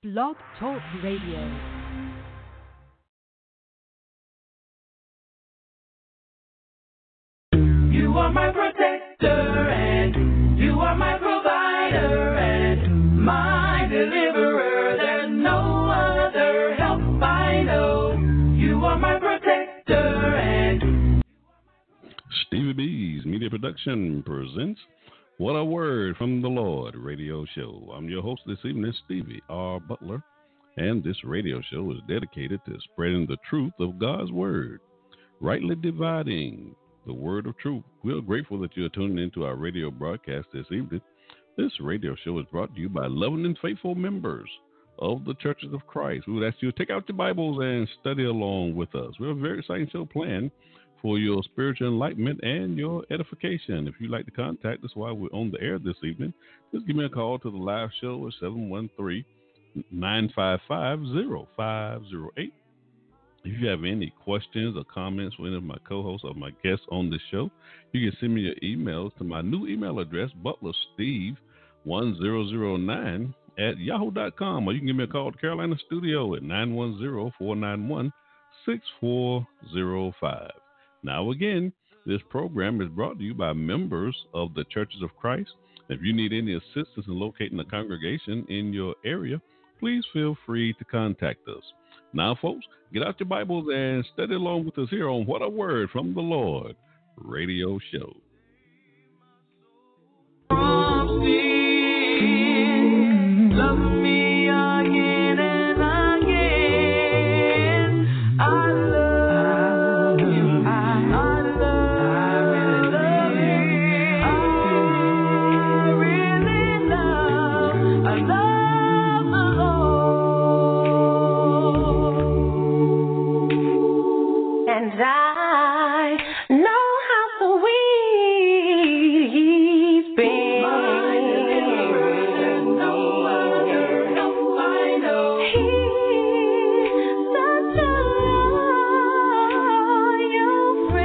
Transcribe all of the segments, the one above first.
Blog Talk Radio. You are my protector, and you are my provider, and my deliverer. There's no other help I know. You are my protector, and Stevie B's Media Production presents What a Word from the Lord radio show. I'm your host this evening, Stevie R. Butler, and this radio show is dedicated to spreading the truth of God's Word, rightly dividing the word of truth. We're grateful that you're tuning into our radio broadcast this evening. This radio show is brought to you by loving and faithful members of the Churches of Christ. We would ask you to take out your Bibles and study along with us. We have a very exciting show planned for your spiritual enlightenment and your edification. If you'd like to contact us while we're on the air this evening, just give me a call to the live show at 713-955-0508. If you have any questions or comments for any of my co-hosts or my guests on this show, you can send me your emails to my new email address, butlersteve1009@yahoo.com, or you can give me a call at Carolina Studio at 910-491-6405. Now again, this program is brought to you by members of the Churches of Christ. If you need any assistance in locating a congregation in your area, please feel free to contact us. Now, folks, get out your Bibles and study along with us here on What a Word from the Lord radio show. love me again and again. I love you. I love you. I really love. I love the Lord. And I know how sweet He's been. My deliverer, no other help I know. He's such a loyal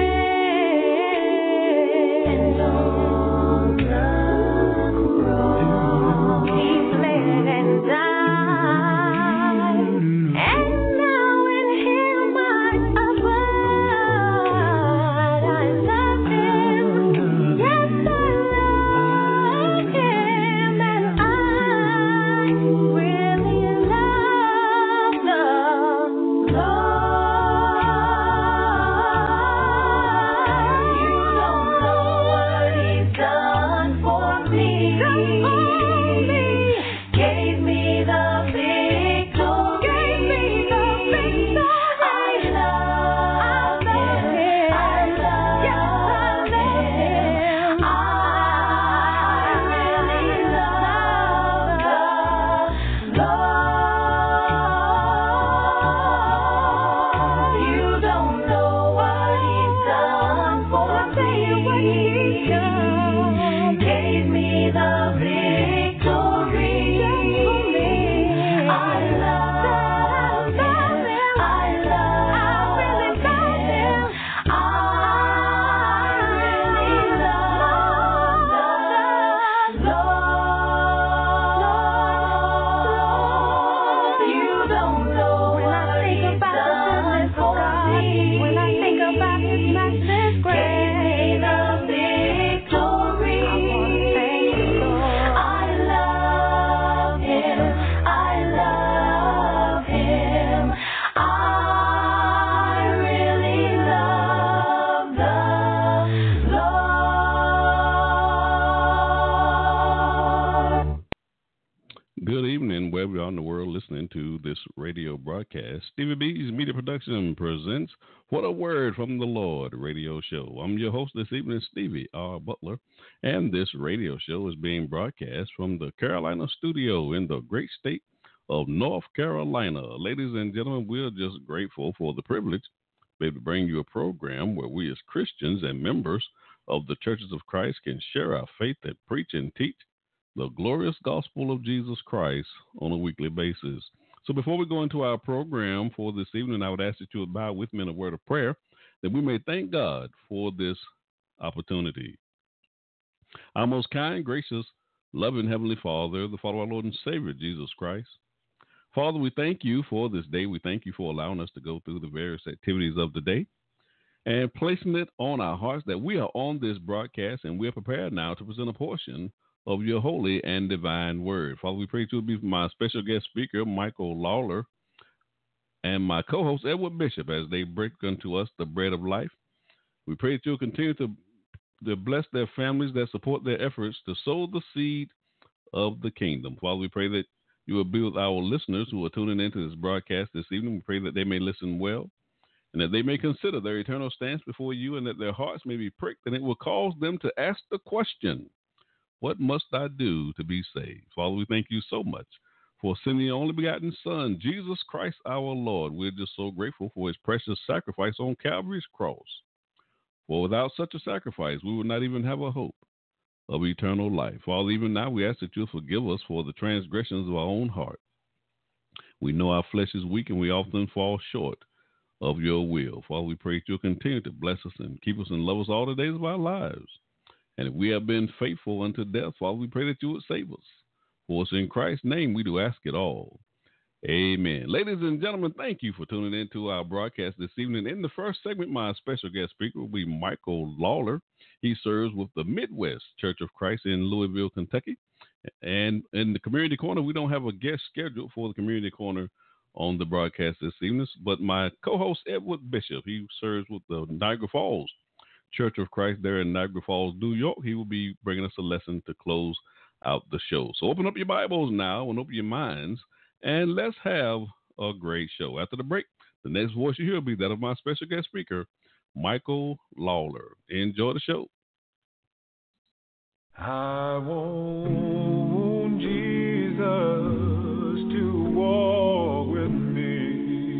friend. And on the cross, He bled and died. And now in Him I abide. I love Him. Yes, I love Him. And I really love the Lord. You don't know what He's done for me. Gave me the victory. I love Him. I love Him. I really love the Lord. You don't know what He's done for me. Gave me the victory. I love Him. I love Him. I really love the Lord. You don't know what He's done for me. When I think about His matchless grace, gave me the victory. I love Him. I love Him. I really love the Lord. Good evening, wherever you are in the world listening to this radio broadcast. Stevie B's Media Production presents What a Word from the Lord radio show. I'm your host this evening, Stevie R. Butler, and this radio show is being broadcast from the Carolina Studio in the great state of North Carolina. Ladies and gentlemen, we're just grateful for the privilege to be able to bring you a program where we as Christians and members of the Churches of Christ can share our faith and preach and teach the glorious gospel of Jesus Christ on a weekly basis. So before we go into our program for this evening, I would ask that you would bow with me in a word of prayer that we may thank God for this opportunity. Our most kind, gracious, loving Heavenly Father, the Father of our Lord and Savior, Jesus Christ. Father, we thank you for this day. We thank you for allowing us to go through the various activities of the day and placing it on our hearts that we are on this broadcast and we are prepared now to present a portion of your holy and divine word. Father, we pray that you will be my special guest speaker, Michael Lawler, and my co-host, Edward Bishop, as they break unto us the bread of life. We pray that you'll continue to bless their families that support their efforts to sow the seed of the kingdom. Father, we pray that you will be with our listeners who are tuning into this broadcast this evening. We pray that they may listen well and that they may consider their eternal stance before you and that their hearts may be pricked and it will cause them to ask the question, what must I do to be saved? Father, we thank you so much for sending your only begotten Son, Jesus Christ our Lord. We're just so grateful for his precious sacrifice on Calvary's cross. For without such a sacrifice, we would not even have a hope of eternal life. Father, even now we ask that you'll forgive us for the transgressions of our own heart. We know our flesh is weak and we often fall short of your will. Father, we pray that you'll continue to bless us and keep us and love us all the days of our lives. And if we have been faithful unto death, Father, we pray that you would save us. For it's in Christ's name we do ask it all. Amen. Ladies and gentlemen, thank you for tuning in to our broadcast this evening. In the first segment, my special guest speaker will be Michael Lawler. He serves with the Midwest Church of Christ in Louisville, Kentucky. And in the Community Corner, we don't have a guest scheduled for the Community Corner on the broadcast this evening, but my co-host, Edward Bishop, he serves with the Niagara Falls Church of Christ there in Niagara Falls, New York. He will be bringing us a lesson to close out the show. So open up your Bibles now and open your minds, and let's have a great show. After the break, the next voice you hear will be that of my special guest speaker, Michael Lawler. Enjoy the show. I want Jesus to walk with me.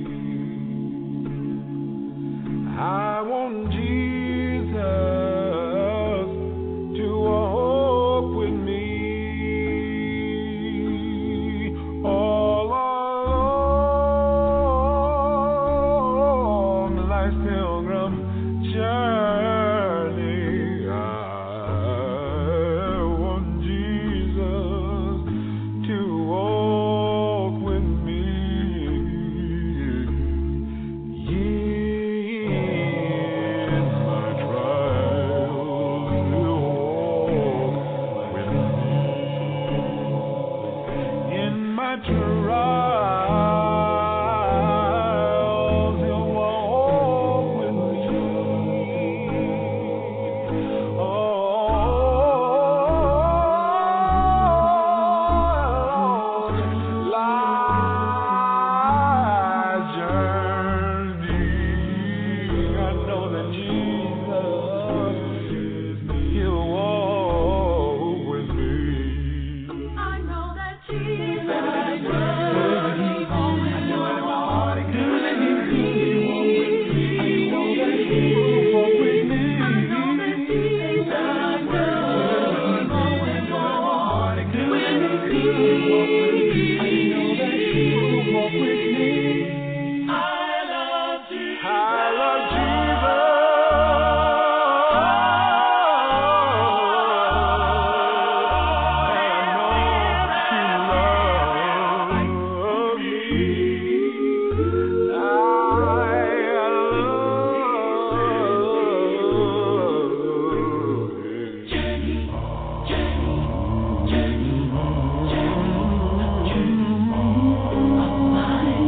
I want Jesus to walk with me. All along life's pilgrim journey, I want Jesus to walk with me. In my trials, He'll walk with me. In my trials, He'll walk with me. Oh, life's journey, I know that Jesus, He'll walk with me. I know that Jesus will. Journey, journey, journey of mine.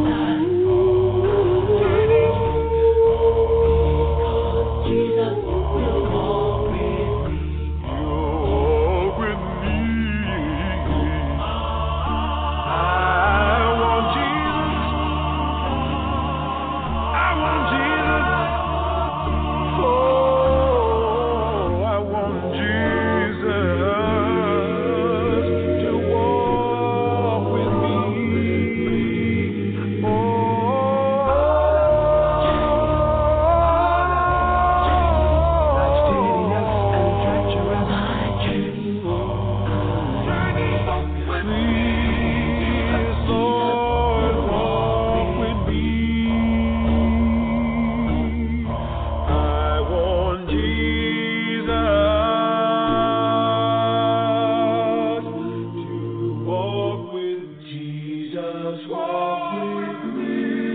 Jesus, walk with me.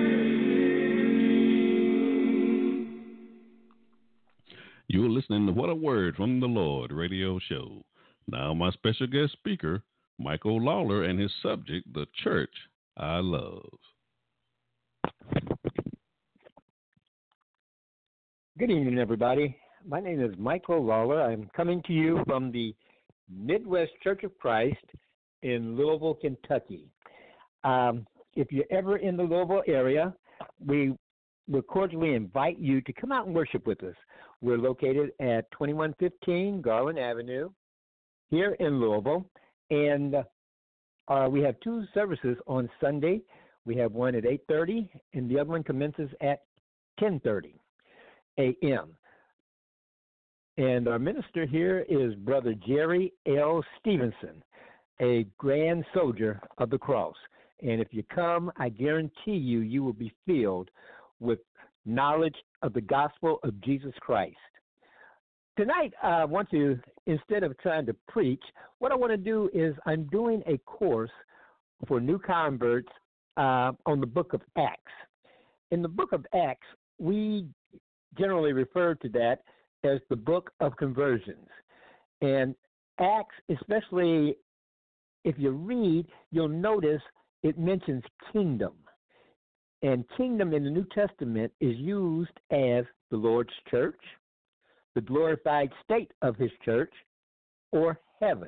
You're listening to What a Word from the Lord radio show. Now, my special guest speaker, Michael Lawler, and his subject, The Church I Love. Good evening, everybody. My name is Michael Lawler. I'm coming to you from the Midwest Church of Christ in Louisville, Kentucky. If you're ever in the Louisville area, we would cordially invite you to come out and worship with us. We're located at 2115 Garland Avenue here in Louisville, and we have two services on Sunday. We have one at 8:30, and the other one commences at 10:30 a.m. And our minister here is Brother Jerry L. Stevenson, a grand soldier of the cross. And if you come, I guarantee you, you will be filled with knowledge of the gospel of Jesus Christ. Tonight, I want to, instead of trying to preach, what I want to do is I'm doing a course for new converts on the book of Acts. In the book of Acts, we generally refer to that as the book of conversions. And Acts, especially if you read, you'll notice it mentions kingdom. And kingdom in the New Testament is used as the Lord's church, the glorified state of his church, or heaven.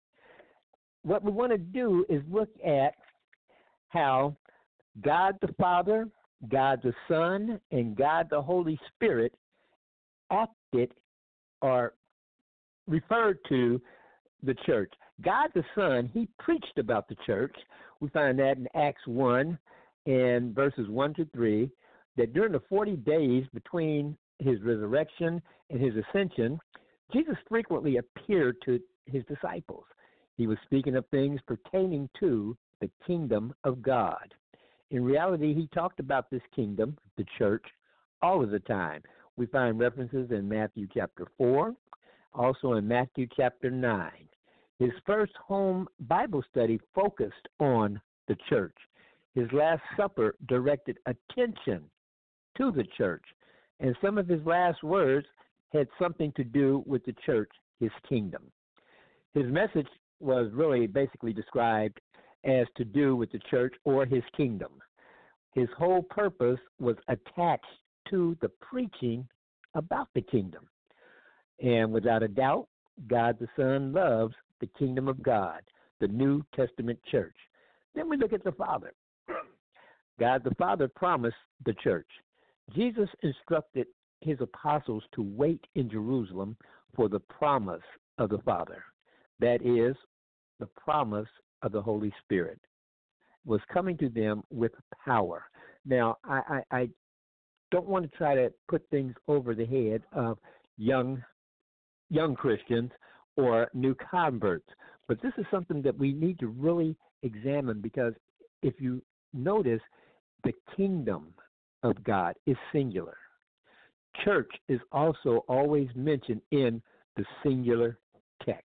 What we want to do is look at how God the Father, God the Son, and God the Holy Spirit acted or referred to the church. God the Son, he preached about the church. We find that in Acts 1 and verses 1 to 3, that during the 40 days between his resurrection and his ascension, Jesus frequently appeared to his disciples. He was speaking of things pertaining to the kingdom of God. In reality, he talked about this kingdom, the church, all of the time. We find references in Matthew chapter 4, also in Matthew chapter 9. His first home Bible study focused on the church. His Last Supper directed attention to the church, and some of his last words had something to do with the church, his kingdom. His message was really basically described as to do with the church or his kingdom. His whole purpose was attached to the preaching about the kingdom. And without a doubt, God the Son loves the kingdom of God, the New Testament church. Then we look at the Father. God the Father promised the church. Jesus instructed his apostles to wait in Jerusalem for the promise of the Father. That is, the promise of the Holy Spirit was coming to them with power. Now, I don't want to try to put things over the head of young Christians or new converts, but this is something that we need to really examine, because if you notice, the kingdom of God is singular. Church is also always mentioned in the singular text.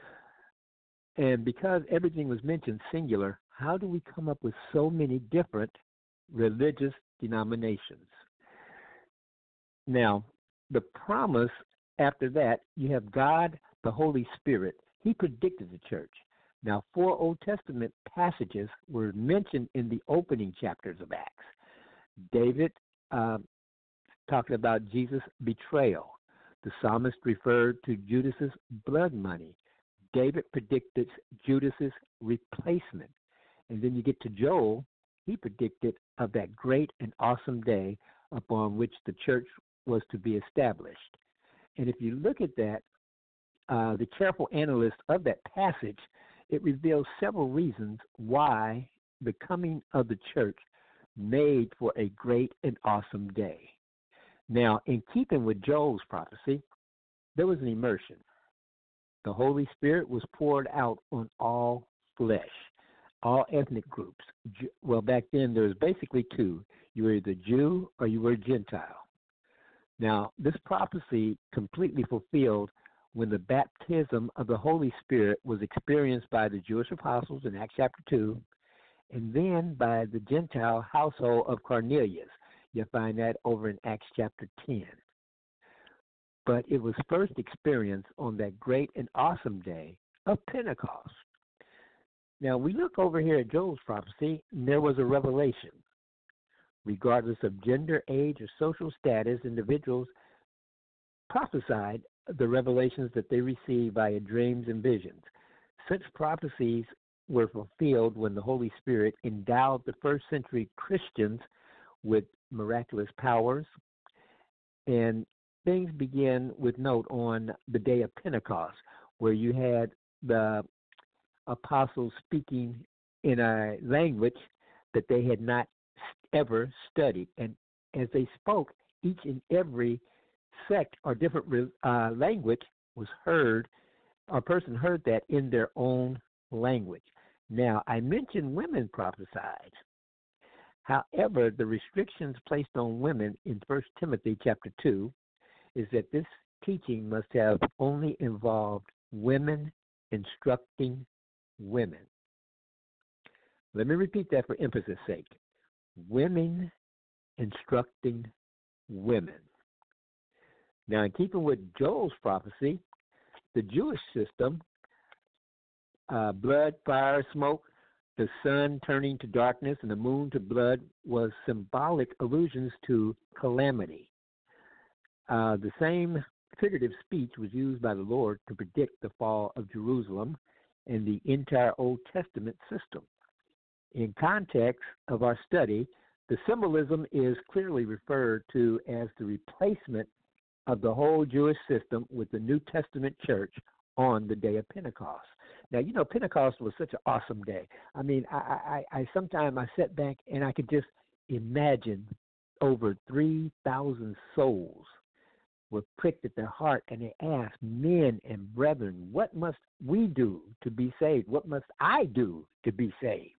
And because everything was mentioned singular, how do we come up with so many different religious denominations? Now, the promise after that, you have God, the Holy Spirit. He predicted the church. Now, 4 Old Testament passages were mentioned in the opening chapters of Acts. David talking about Jesus' betrayal. The psalmist referred to Judas's blood money. David predicted Judas's replacement. And then you get to Joel, he predicted of that great and awesome day upon which the church was to be established. And if you look at that, the careful analyst of that passage, it reveals several reasons why the coming of the church made for a great and awesome day. Now, in keeping with Joel's prophecy, there was an immersion. The Holy Spirit was poured out on all flesh, all ethnic groups. Well, back then there was basically 2. You were either Jew or you were Gentile. Now, this prophecy completely fulfilled when the baptism of the Holy Spirit was experienced by the Jewish apostles in Acts chapter 2, and then by the Gentile household of Cornelius. You'll find that over in Acts chapter 10. But it was first experienced on that great and awesome day of Pentecost. Now, we look over here at Joel's prophecy, and there was a revelation. Regardless of gender, age, or social status, individuals prophesied the revelations that they received via dreams and visions. Such prophecies were fulfilled when the Holy Spirit endowed the first century Christians with miraculous powers. And things began with note on the day of Pentecost, where you had the apostles speaking in a language that they had not ever studied. And as they spoke, each and every sect or different language was heard, a person heard that in their own language. Now, I mentioned women prophesied. However, the restrictions placed on women in 1 Timothy chapter 2 is that this teaching must have only involved women instructing women. Let me repeat that for emphasis' sake. Women instructing women. Now, in keeping with Joel's prophecy, the Jewish system, blood, fire, smoke, the sun turning to darkness and the moon to blood, was symbolic allusions to calamity. The same figurative speech was used by the Lord to predict the fall of Jerusalem and the entire Old Testament system. In context of our study, the symbolism is clearly referred to as the replacement of the whole Jewish system with the New Testament church on the day of Pentecost. Now, you know, Pentecost was such an awesome day. I mean, I sometimes I sat back and I could just imagine over 3,000 souls were pricked at their heart, and they asked, men and brethren, what must we do to be saved? What must I do to be saved?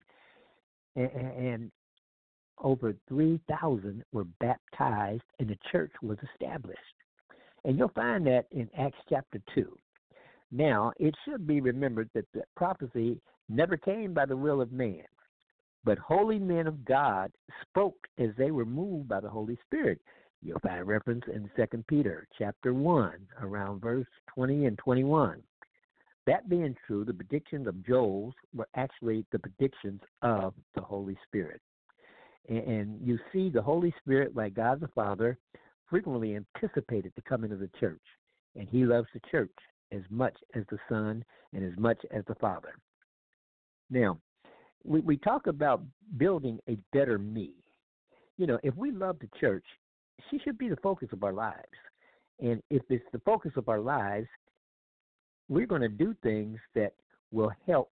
And over 3,000 were baptized, and the church was established. And you'll find that in Acts chapter 2. Now, it should be remembered that the prophecy never came by the will of man, but holy men of God spoke as they were moved by the Holy Spirit. You'll find reference in 2 Peter chapter 1, around verse 20 and 21. That being true, the predictions of Joel's were actually the predictions of the Holy Spirit. And you see the Holy Spirit, like God the Father, frequently anticipated the coming of the church. And he loves the church as much as the Son and as much as the Father. Now, we talk about building a better me. You know, if we love the church, she should be the focus of our lives. And if it's the focus of our lives, we're going to do things that will help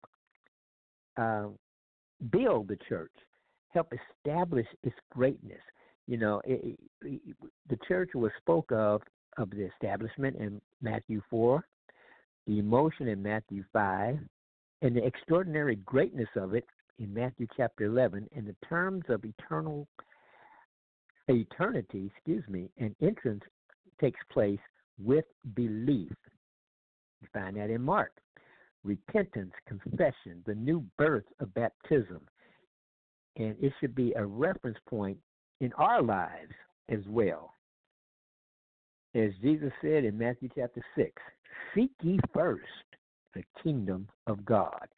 build the church, help establish its greatness. You know, the church was spoke of the establishment in Matthew 4, the emotion in Matthew 5, and the extraordinary greatness of it in Matthew chapter 11, in the terms of eternity, and entrance takes place with belief. You find that in Mark. Repentance, confession, the new birth of baptism. And it should be a reference point in our lives as well. As Jesus said in Matthew chapter 6, seek ye first the kingdom of God.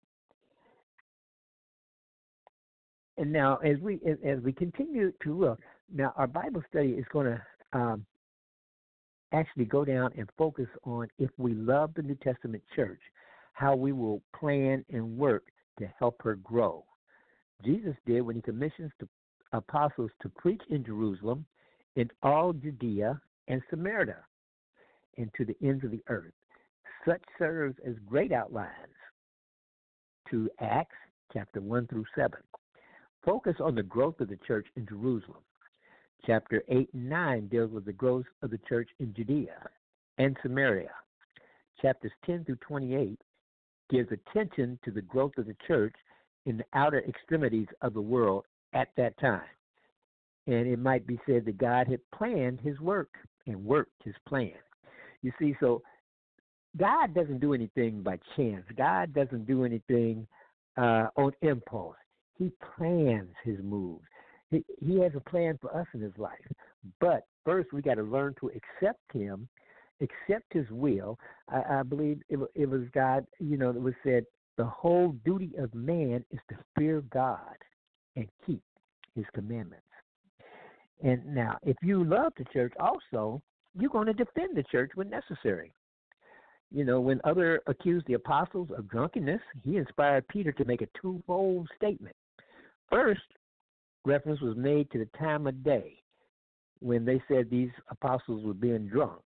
And now, as we continue to look, now our Bible study is going to actually go down and focus on, if we love the New Testament church, how we will plan and work to help her grow. Jesus did when he commissions the apostles to preach in Jerusalem, in all Judea and Samaria, and to the ends of the earth. Such serves as great outlines to Acts chapter 1 through 7. Focus on the growth of the church in Jerusalem. Chapter 8 and 9 deals with the growth of the church in Judea and Samaria. Chapters 10 through 28 gives attention to the growth of the church in the outer extremities of the world at that time. And it might be said that God had planned his work and worked his plan. You see, so God doesn't do anything by chance. God doesn't do anything on impulse. He plans his moves. He has a plan for us in his life. But first, we got to learn to accept him, accept his will. I believe it was God, that was said, the whole duty of man is to fear God and keep his commandments. And now, if you love the church also, you're going to defend the church when necessary. When others accused the apostles of drunkenness, he inspired Peter to make a twofold statement. First, reference was made to the time of day when they said these apostles were being drunk.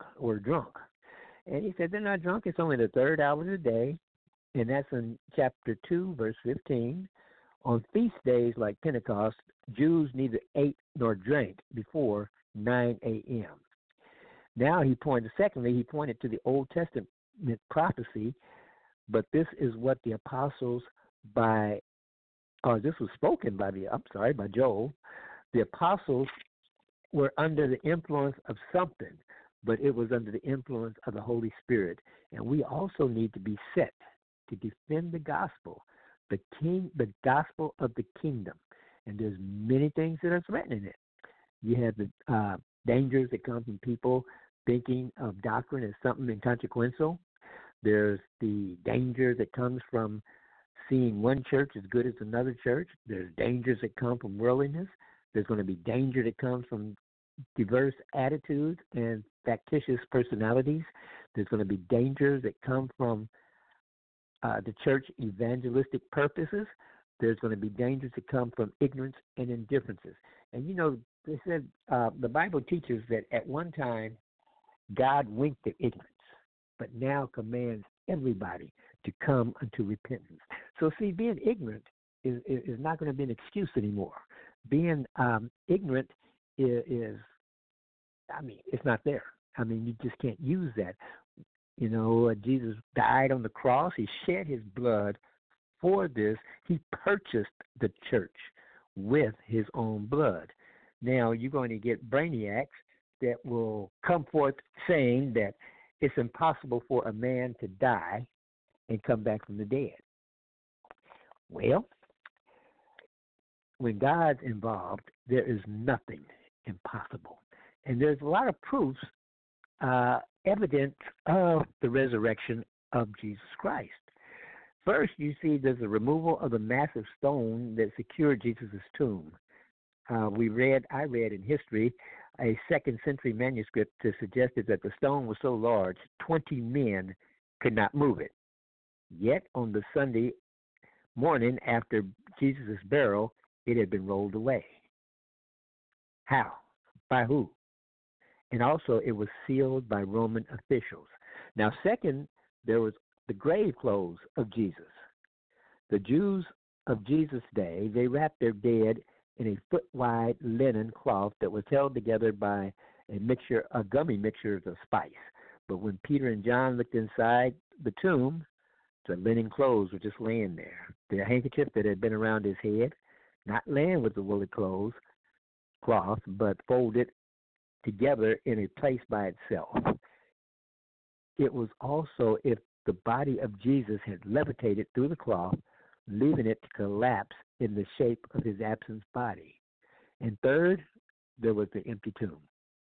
And he said, they're not drunk. It's only the third hour of the day. And that's in chapter 2, verse 15. On feast days like Pentecost, Jews neither ate nor drank before 9 a.m. Now he pointed to the Old Testament prophecy, but this is what the apostles this was spoken by Joel. The apostles were under the influence of something, but it was under the influence of the Holy Spirit. And we also need to be set to defend the gospel, the gospel of the kingdom. And there's many things that are threatening it. You have the dangers that come from people thinking of doctrine as something inconsequential. There's the danger that comes from seeing one church as good as another church. There's dangers that come from worldliness. There's going to be danger that comes from diverse attitudes and factitious personalities. There's going to be dangers that come from the church evangelistic purposes. There's going to be dangers that come from ignorance and indifferences. And, they said the Bible teaches that at one time God winked at ignorance, but now commands everybody to come unto repentance. So, see, being ignorant is not going to be an excuse anymore. Being ignorant is, it's not there. You just can't use that. Jesus died on the cross. He shed his blood for this. He purchased the church with his own blood. Now, you're going to get brainiacs that will come forth saying that it's impossible for a man to die and come back from the dead. Well, when God's involved, there is nothing impossible. And there's a lot of proofs, evidence of the resurrection of Jesus Christ. First, you see there's the removal of the massive stone that secured Jesus' tomb. I read in history a 2nd century manuscript that suggested that the stone was so large 20 men could not move it. Yet on the Sunday morning after Jesus' burial, it had been rolled away. How? By who? And also it was sealed by Roman officials. Now, second, there was the grave clothes of Jesus. The Jews of Jesus' day, they wrapped their dead in a foot-wide linen cloth that was held together by a gummy mixture of spice. But when Peter and John looked inside the tomb, the linen clothes were just laying there. The handkerchief that had been around his head, not laying with the woolly cloth, but folded together in a place by itself. It was also if the body of Jesus had levitated through the cloth, leaving it to collapse in the shape of his absent body. And third, there was the empty tomb.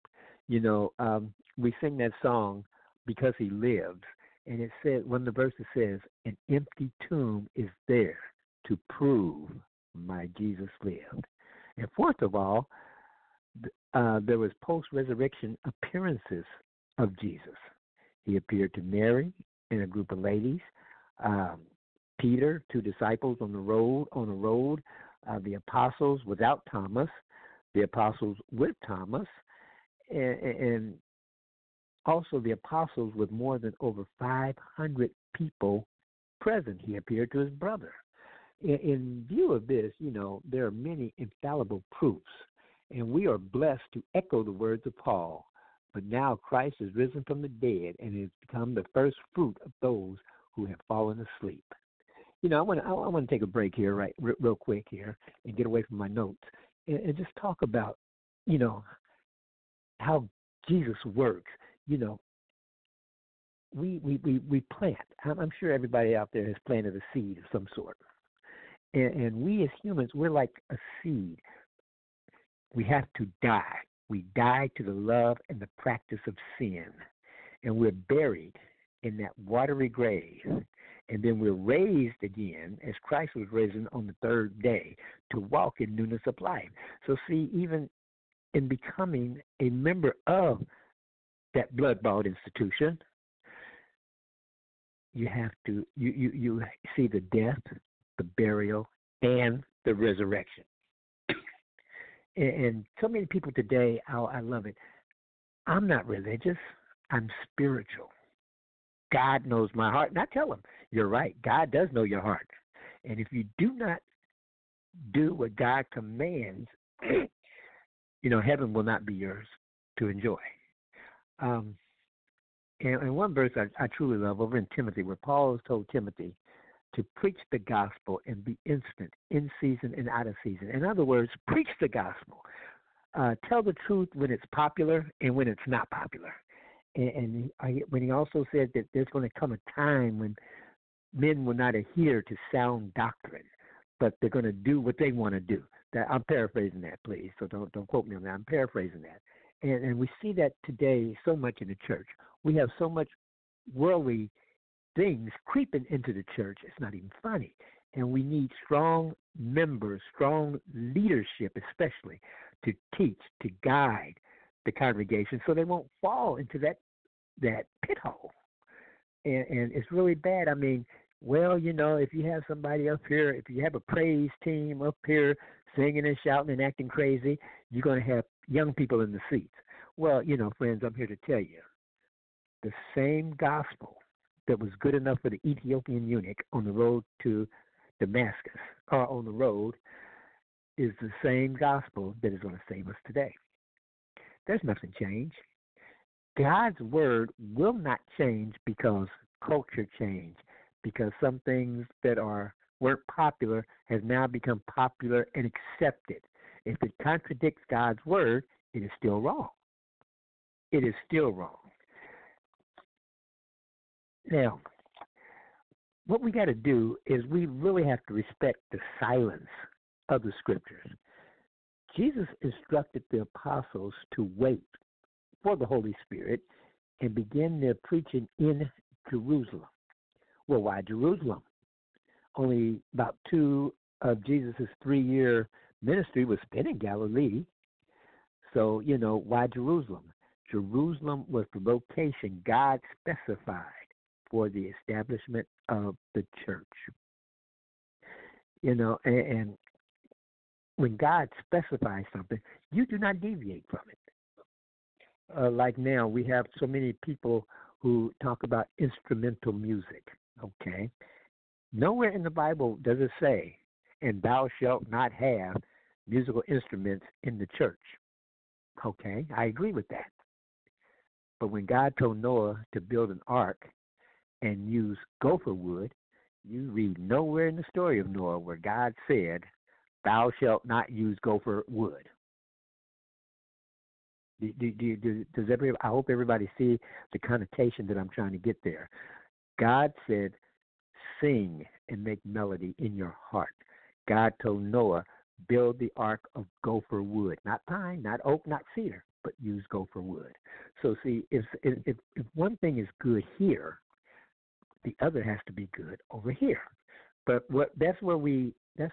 We sing that song, Because He Lives, and it said, one of the verses says, an empty tomb is there to prove my Jesus lived. And fourth of all, there was post-resurrection appearances of Jesus. He appeared to Mary and a group of ladies, Peter, 2 disciples on the road, the apostles without Thomas, the apostles with Thomas, and also the apostles with more than over 500 people present. He appeared to his brother. In view of this, there are many infallible proofs, and we are blessed to echo the words of Paul. But now Christ is risen from the dead and has become the first fruit of those who have fallen asleep. I want to take a break here, real quick here, and get away from my notes and just talk about, how Jesus works. We plant. I'm sure everybody out there has planted a seed of some sort, And we as humans, we're like a seed. We have to die. We die to the love and the practice of sin. And we're buried in that watery grave. And then we're raised again as Christ was risen on the third day to walk in newness of life. So see, even in becoming a member of that blood-bought institution, you have to you see the death, the burial, and the resurrection. And so many people today, I love it. I'm not religious. I'm spiritual. God knows my heart. And I tell them, you're right. God does know your heart. And if you do not do what God commands, heaven will not be yours to enjoy. And one verse I truly love over in Timothy, where Paul has told Timothy to preach the gospel and be instant, in season and out of season. In other words, preach the gospel. Tell the truth when it's popular and when it's not popular. And when he also said that there's going to come a time when men will not adhere to sound doctrine, but they're going to do what they want to do. I'm paraphrasing that, please, so don't quote me on that. I'm paraphrasing that. And we see that today so much in the church. We have so much worldly things creeping into the church. It's not even funny. And we need strong members, strong leadership especially, to teach, to guide the congregation so they won't fall into that pit hole. And it's really bad. I mean, if you have somebody up here, if you have a praise team up here singing and shouting and acting crazy, you're going to have young people in the seats. Well, friends, I'm here to tell you, the same gospel that was good enough for the Ethiopian eunuch on the road to Damascus, or on the road, is the same gospel that is going to save us today. There's nothing changed. God's word will not change because culture changed, because some things that weren't popular has now become popular and accepted. If it contradicts God's word, it is still wrong. It is still wrong. Now, what we got to do is we really have to respect the silence of the scriptures. Jesus instructed the apostles to wait for the Holy Spirit and begin their preaching in Jerusalem. Well, why Jerusalem? Only about 2 of Jesus' 3-year ministry was spent in Galilee. So, why Jerusalem? Jerusalem was the location God specified for the establishment of the church. And when God specifies something, you do not deviate from it. Like now, we have so many people who talk about instrumental music, okay? Nowhere in the Bible does it say, and thou shalt not have musical instruments in the church. Okay, I agree with that. But when God told Noah to build an ark and use gopher wood, you read nowhere in the story of Noah where God said, thou shalt not use gopher wood. I hope everybody see the connotation that I'm trying to get there. God said, sing and make melody in your heart. God told Noah, build the ark of gopher wood, not pine, not oak, not cedar, but use gopher wood. So see, if one thing is good here, the other has to be good over here. But that's where we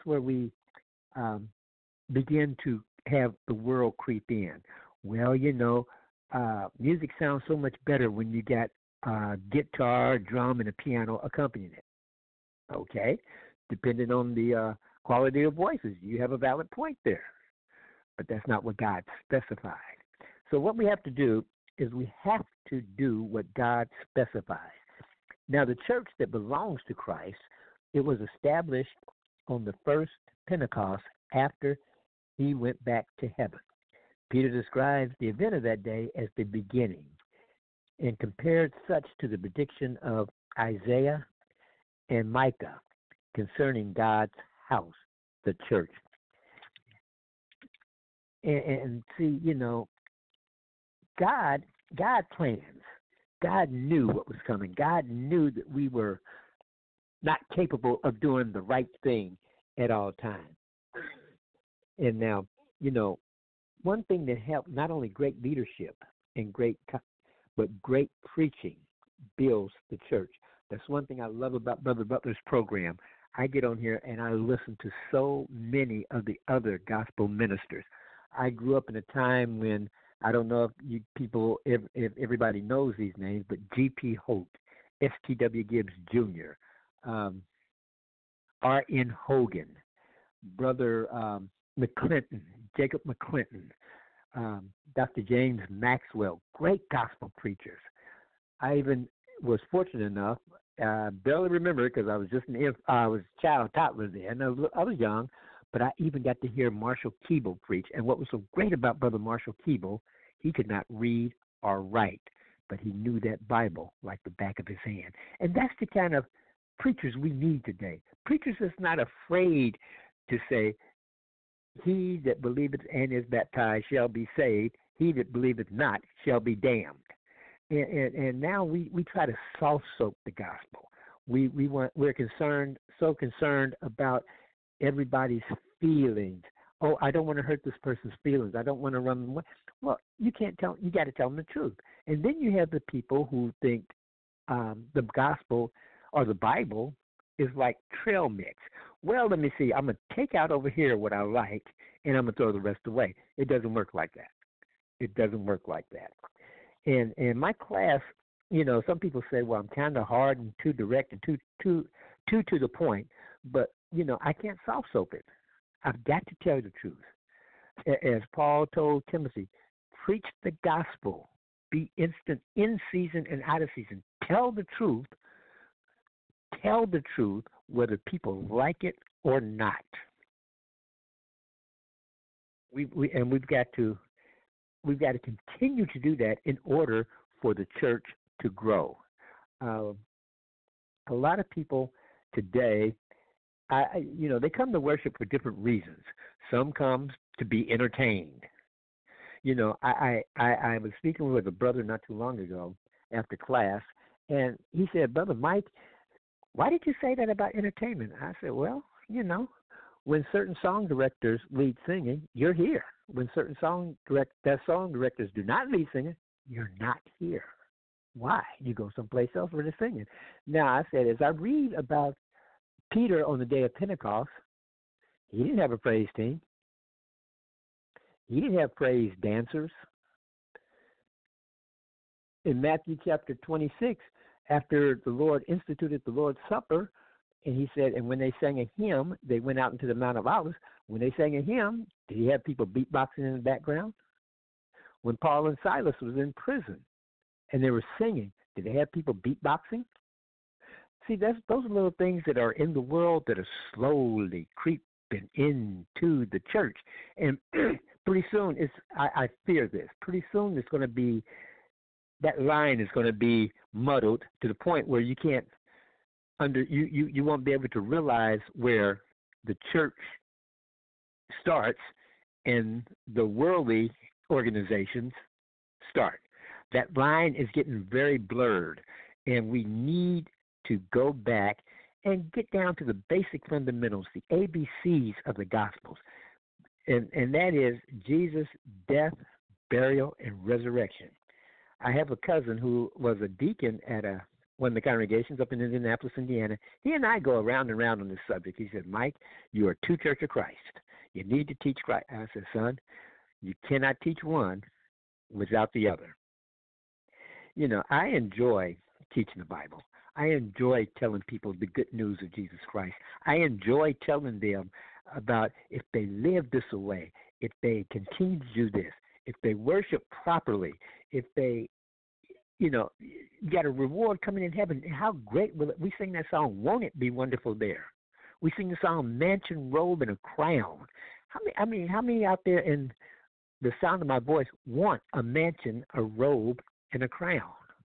begin to have the world creep in. Well, music sounds so much better when you got guitar, drum, and a piano accompanying it. Okay, depending on the quality of voices, you have a valid point there. But that's not what God specified. So what we have to do is we have to do what God specifies. Now, the church that belongs to Christ, it was established on the first Pentecost after he went back to heaven. Peter describes the event of that day as the beginning and compared such to the prediction of Isaiah and Micah concerning God's house, the church. And see, God plans. God knew what was coming. God knew that we were not capable of doing the right thing at all times. And now, you know, one thing that helps not only great leadership and but great preaching builds the church. That's one thing I love about Brother Butler's program. I get on here and I listen to so many of the other gospel ministers. I grew up in a time when I don't know if everybody knows these names, but G.P. Holt, S.T.W. Gibbs Jr., R.N. Hogan, Brother McClinton, Jacob McClinton, Dr. James Maxwell, great gospel preachers. I even was fortunate enough, barely remember because I was I was a child toddler then. I was young, but I even got to hear Marshall Keeble preach. And what was so great about Brother Marshall Keeble, he could not read or write, but he knew that Bible like the back of his hand. And that's the kind of preachers we need today. Preachers that's not afraid to say, he that believeth and is baptized shall be saved. He that believeth not shall be damned. And now we try to soft soap the gospel. We're so concerned about everybody's feelings. Oh, I don't want to hurt this person's feelings. I don't want to run them away. Well, you can't tell. You got to tell them the truth. And then you have the people who think the gospel or the Bible is like trail mix. Well, let me see. I'm going to take out over here what I like, and I'm going to throw the rest away. It doesn't work like that. It doesn't work like that. And in my class, you know, some people say, well, I'm kind of hard and too direct and too to the point. But, you know, I can't soft soap it. I've got to tell you the truth. As Paul told Timothy, preach the gospel. Be instant in season and out of season. Tell the truth. Tell the truth whether people like it or not. We've got to continue to do that in order for the church to grow. A lot of people today, they come to worship for different reasons. Some come to be entertained. You know, I was speaking with a brother not too long ago after class, and he said, Brother Mike, why did you say that about entertainment? I said, well, you know, when certain song directors lead singing, you're here. When certain song directors do not lead singing, you're not here. Why? You go someplace else where they're singing. Now, I said, as I read about Peter on the day of Pentecost, he didn't have a praise team. He didn't have praise dancers. In Matthew chapter 26, after the Lord instituted the Lord's Supper, and he said, and when they sang a hymn, they went out into the Mount of Olives. When they sang a hymn, did he have people beatboxing in the background? When Paul and Silas was in prison and they were singing, did they have people beatboxing? See, those are little things that are in the world that are slowly creeping into the church. And pretty soon, I fear this, pretty soon it's going to be, that line is going to be muddled to the point where you can't you won't be able to realize where the church starts and the worldly organizations start. That line is getting very blurred, and we need to go back and get down to the basic fundamentals, the ABCs of the Gospels, and that is Jesus' death, burial, and resurrection. I have a cousin who was a deacon at one of the congregations up in Indianapolis, Indiana. He and I go around and around on this subject. He said, Mike, you are two Church of Christ. You need to teach Christ. I said, son, you cannot teach one without the other. You know, I enjoy teaching the Bible. I enjoy telling people the good news of Jesus Christ. I enjoy telling them about if they live this way, if they continue to do this, if they worship properly, if they, you know, you got a reward coming in heaven. How great will it? We sing that song, Won't It Be Wonderful There? We sing the song, Mansion, Robe, and a Crown. How many out there in the sound of my voice want a mansion, a robe, and a crown?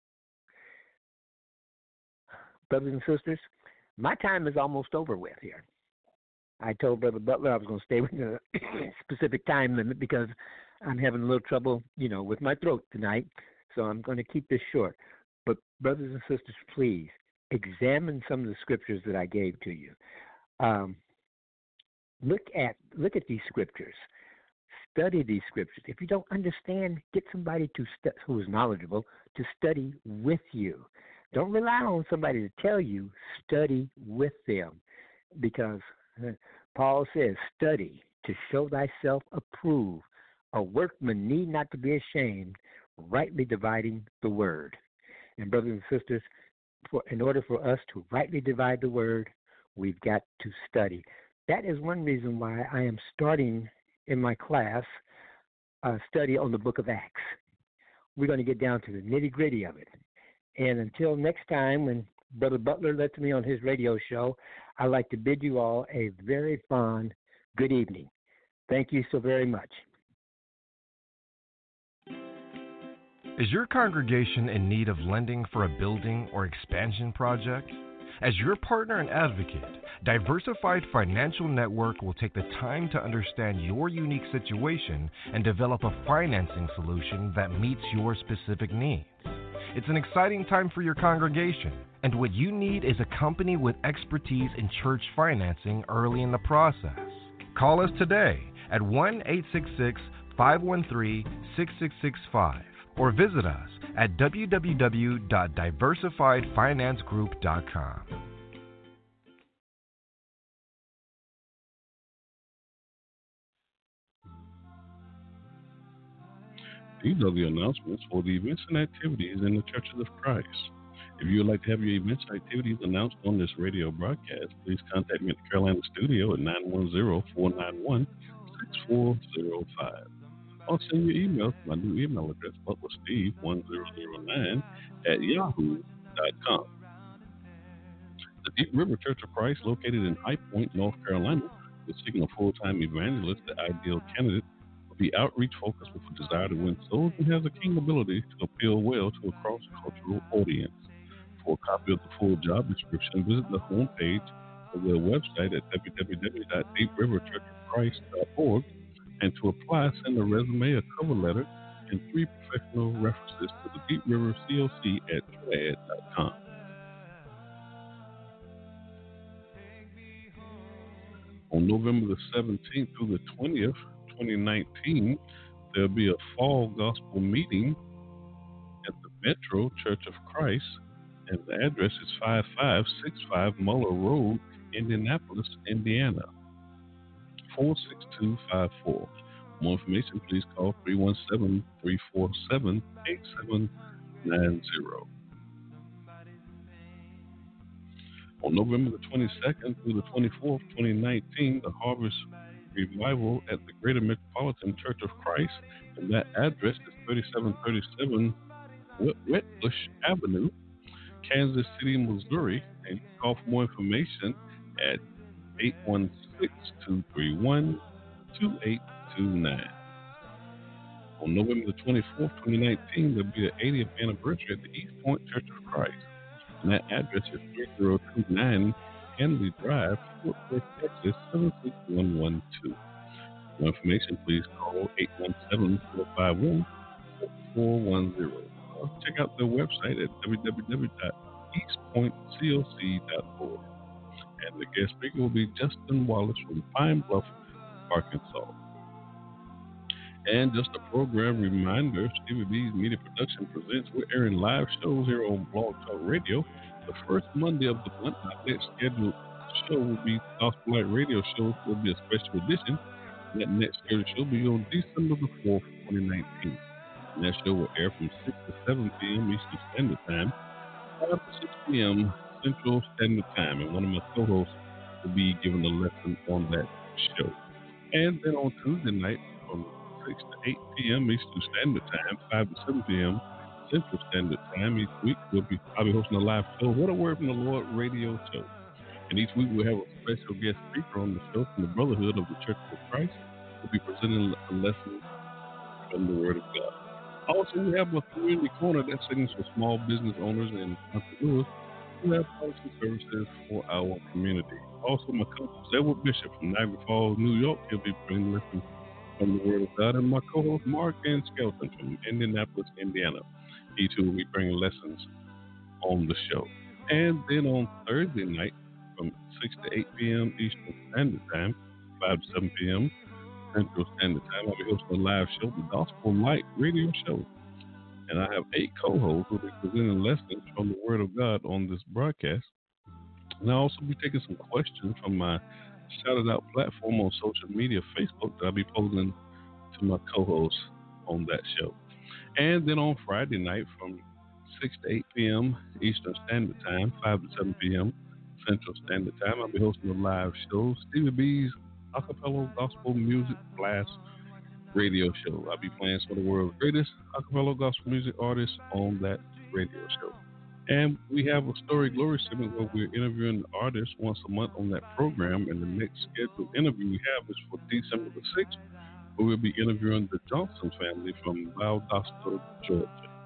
Brothers and sisters, my time is almost over with here. I told Brother Butler I was going to stay within a specific time limit because I'm having a little trouble, you know, with my throat tonight, so I'm going to keep this short. But brothers and sisters, please examine some of the scriptures that I gave to you. look at these scriptures. Study these scriptures. If you don't understand, get somebody who is knowledgeable to study with you. Don't rely on somebody to tell you. Study with them, because Paul says, "Study to show thyself approved, a workman need not to be ashamed, rightly dividing the word." And brothers and sisters, in order for us to rightly divide the word, we've got to study. That is one reason why I am starting in my class a study on the book of Acts. We're going to get down to the nitty-gritty of it. And until next time, when Brother Butler lets me on his radio show, I'd like to bid you all a very fond good evening. Thank you so very much. Is your congregation in need of lending for a building or expansion project? As your partner and advocate, Diversified Financial Network will take the time to understand your unique situation and develop a financing solution that meets your specific needs. It's an exciting time for your congregation, and what you need is a company with expertise in church financing early in the process. Call us today at 1-866-513-6665 or visit us at www.diversifiedfinancegroup.com. These are the announcements for the events and activities in the Churches of Christ. If you would like to have your events and activities announced on this radio broadcast, please contact me at the Carolina studio at 910-491-6405. Or send your email to my new email address, butlersteve1009@yahoo.com. The Deep River Church of Christ, located in High Point, North Carolina, is seeking a full-time evangelist, the ideal candidate. The outreach focused with a desire to win souls and has a keen ability to appeal well to a cross-cultural audience. For a copy of the full job description, visit the homepage of their website at www.deepriverchurchofchrist.org. And to apply, send a resume, a cover letter, and 3 professional references to the Deep River COC at trinidad.com. On November the 17th through the 20th, 2019, there'll be a fall gospel meeting at the Metro Church of Christ, and the address is 5565 Muller Road, Indianapolis, Indiana, 46254. More information, please call 317-347-8790. On November the 22nd through the 24th, 2019, the Harvest Revival at the Greater Metropolitan Church of Christ, and that address is 3737 Wetbush Avenue, Kansas City, Missouri. And you can call for more information at 816-231-2829. On November the 24th, 2019, there'll be an 80th anniversary at the East Point Church of Christ, and that address is 3029 Kennedy Drive, Fort Worth, Texas, 76112. For more information, please call 817-451-4410. Or check out their website at www.eastpointcoc.org. And the guest speaker will be Justin Wallace from Pine Bluff, Arkansas. And just a program reminder, Stevie B's Media Production presents, we're airing live shows here on Blog Talk Radio. The first Monday of the month, our next scheduled show will be Gospel Light Radio Show. Will be a special edition. That next scheduled show will be on December the 4th, 2019. And that show will air from 6 to 7 p.m. Eastern Standard Time, 5 to 6 p.m. Central Standard Time. And one of my co-hosts will be giving a lesson on that show. And then on Tuesday night, from 6 to 8 p.m. Eastern Standard Time, 5 to 7 p.m. Central Standard Time. Each week, I'll be hosting a live show, What a Word from the Lord radio show. And each week, we'll have a special guest speaker on the show from the Brotherhood of the Church of Christ. We'll be presenting a lesson from the Word of God. Also, we have a community corner that sings for small business owners and entrepreneurs who have policy services for our community. Also, my co-host, Edward Bishop from Niagara Falls, New York, he'll be bringing lessons from the Word of God. And my co-host, Mark Ann Skelton from Indianapolis, Indiana. He too will be bringing lessons on the show. And then on Thursday night, from 6 to 8 p.m. Eastern Standard Time, 5 to 7 p.m. Central Standard Time. I'll be hosting a live show, the Gospel Light Radio Show. And I have 8 co-hosts who will be presenting lessons from the Word of God on this broadcast. And I'll also be taking some questions from my shouted out platform on social media, Facebook, that I'll be posting to my co-hosts on that show. And then on Friday night from 6 to 8 p.m. Eastern Standard Time, 5 to 7 p.m. Central Standard Time, I'll be hosting a live show, Stevie B's Acapella Gospel Music Blast Radio Show. I'll be playing some of the world's greatest acapella gospel music artists on that radio show. And we have a Story Glory segment where we're interviewing artists once a month on that program. And the next scheduled interview we have is for December the 6th, where we'll be interviewing the Johnson family from Valdosta, Georgia.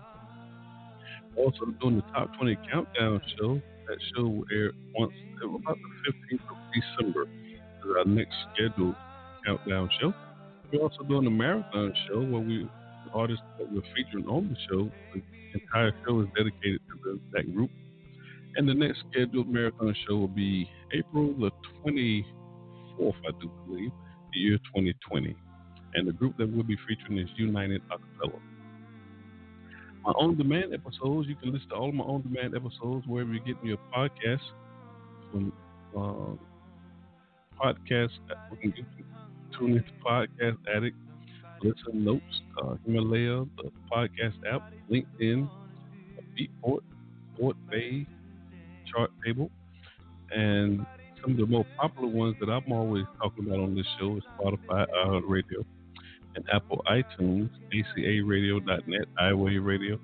Also doing the Top 20 Countdown show. That show will air once about the 15th of December. This is our next scheduled countdown show. We're also doing the Marathon show where the artists that we're featuring on the show, the entire show is dedicated to that group. And the next scheduled Marathon show will be April the 24th, I do believe, the year 2020. And the group that we'll be featuring is United Acapella. My on-demand episodes, you can listen to all of my on-demand episodes wherever you get your podcasts. From podcasts, you can tune into Podcast Addict, Listen Notes, Himalaya, the podcast app, LinkedIn, Beatport, Bay, Chartable, and some of the more popular ones that I'm always talking about on this show is Spotify, iHeartRadio, and Apple iTunes, ACARadio.net, iWay Radio,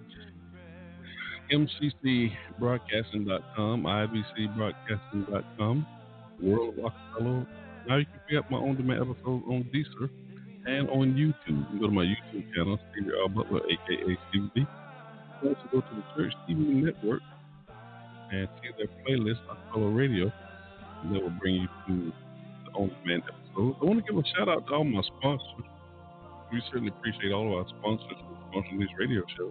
MCCBroadcasting.com, IBCBroadcasting.com, World of Acapella. Now you can pick up my on-demand episodes on Deezer and on YouTube. You can go to my YouTube channel, Stevie R. Butler, a.k.a. Stevie B. You can also go to the Church TV Network and see their playlist, Acapella Radio, and that will bring you to the on-demand episodes. I want to give a shout-out to all my sponsors. We certainly appreciate all of our sponsors for sponsoring these radio shows.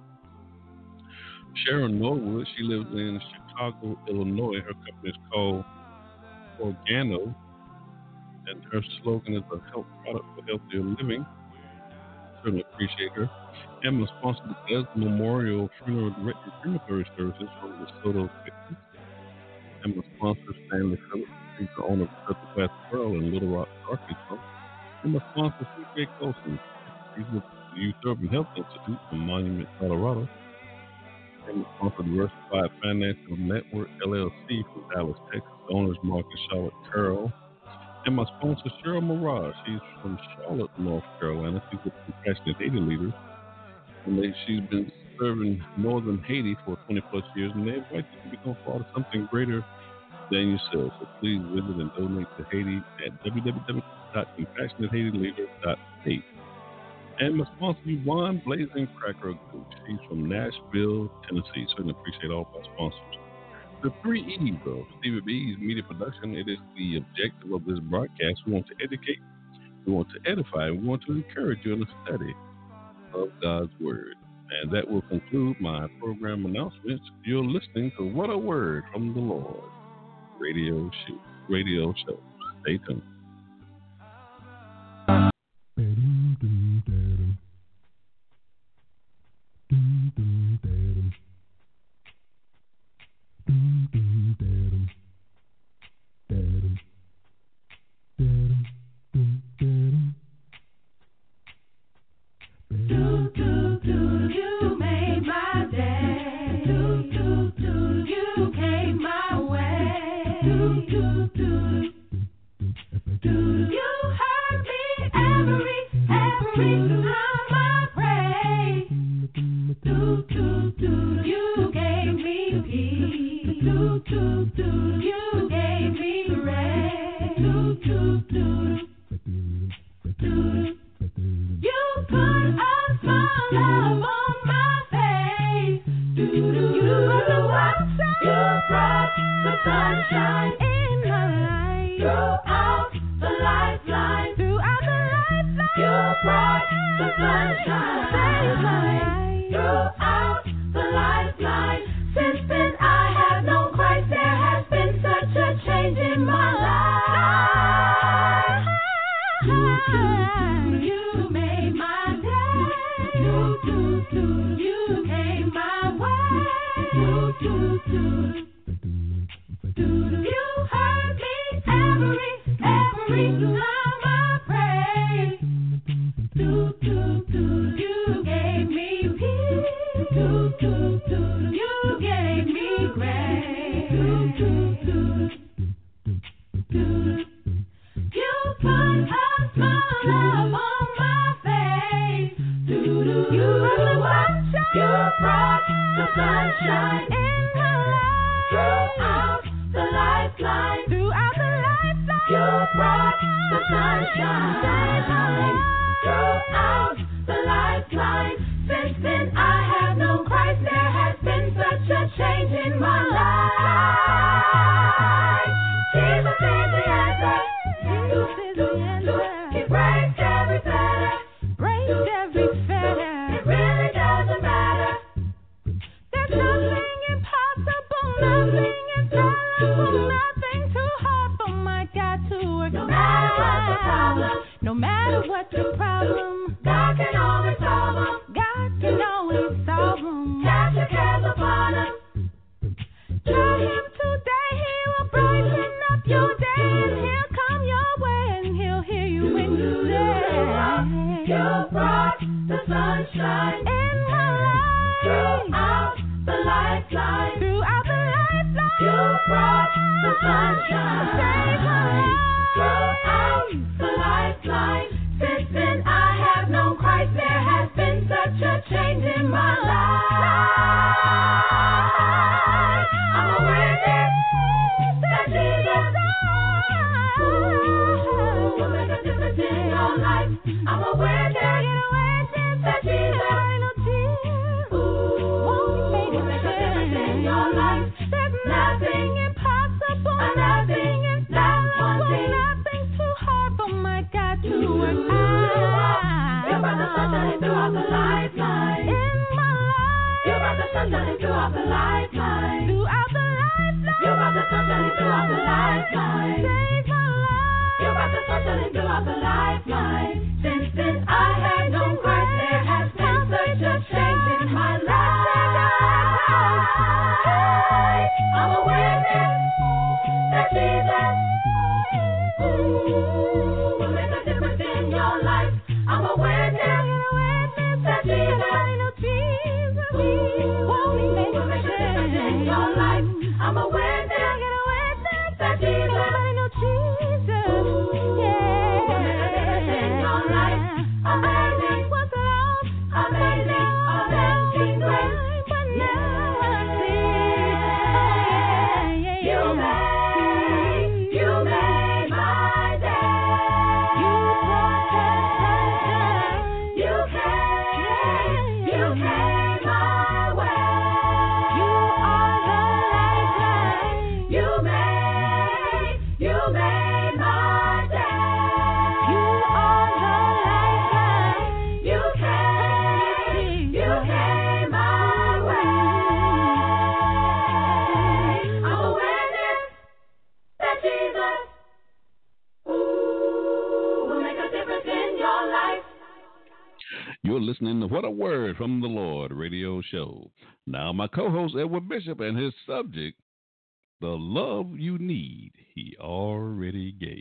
Sharon Norwood, she lives in Chicago, Illinois. Her company is called Organo, and her slogan is a health product for healthier living. Certainly appreciate her. And my sponsor is Memorial Funeral Directory Crematory Services from DeSoto, Texas. And my sponsor is Stanley Phillips. He's the owner of Purple Path Pearl in Little Rock, Arkansas. And my sponsor is C.J. Colson. He's with the Youth Urban Health Institute from Monument, Colorado. And my sponsor, Diversified Financial Network, LLC from Dallas, Texas. The owners, Mark and Charlotte Carroll. And my sponsor, Cheryl Mirage. She's from Charlotte, North Carolina. She's a compassionate Haiti leader. And she's been serving northern Haiti for 20-plus years. And they invite you to become part of something greater than yourself. So please visit and donate to Haiti at www.compassionatehaitileader.aid. And my sponsor, Yvonne Blazing Cracker Gooch. She's from Nashville, Tennessee. Certainly appreciate all of our sponsors. The 3 E's of Stevie B's Media Production, it is the objective of this broadcast. We want to educate, we want to edify, we want to encourage you in the study of God's Word. And that will conclude my program announcements. You're listening to What a Word from the Lord radio show. Stay tuned. You made my day. You came my way. You heard me every time I pray. You gave me peace. You gave me rest. You put a smile on my face. You brought the sunshine in my life. Throughout the lifeline. You brought the sunshine. Throughout the lifeline. Since then I have known Christ. There has been such a change in my life. life. You made my day. You came my way. You heard me every time I prayed. You gave me peace. You gave me grace. You put a smile on my face. You brought the sunshine in my life. Throughout the lifeline. You brought the sunshine. Throughout the lifeline. Since then I have known Christ. There has been such a change in my life. Jesus is the answer. He breaks every fetter. It really doesn't matter. There's nothing impossible, nothing infallible, nothing too hard for my God to work. No matter what the problem, no matter what the problem, God can always solve them. God can always solve them. Cast your cares upon Him. Try Him today, He will brighten up your day, and He'll come your way, and He'll hear you when you say, You brought the sunshine in my life. Throughout the lifeline. You brought the sunshine. Save my life. Throughout the lifeline. Since then I have known Christ. There has been such a change in my life. I'm a witness that Jesus will make a difference in your life. I'm a witness that Jesus will make a difference in your life. There's nothing impossible, nothing infallible, nothing too hard for my God to work out. You brought the sunshine throughout the lifeline. In my life. You brought the sunshine throughout the lifeline. You brought the sunshine throughout the lifeline. Save my life. You brought the sunshine throughout the lifeline. Since then I have known Christ. There has been such a change in my life. I'm a witness that Jesus will make a difference in your life. I'm a witness that Jesus will make a difference in your life. I'm a witness that Jesus will make a difference in your life. Amazing, amazing, amazing grace. But now I see you made my day. You brought the sunshine. You came my way. You are the lifeline. You made my day. You are the lifeline. You came my way. I'm a witness that Jesus will make a difference in your life. You're listening to What a Word from the Lord radio show. Now, my co-host, Edward Bishop, and his subject, The Love You Need, He Already Gave.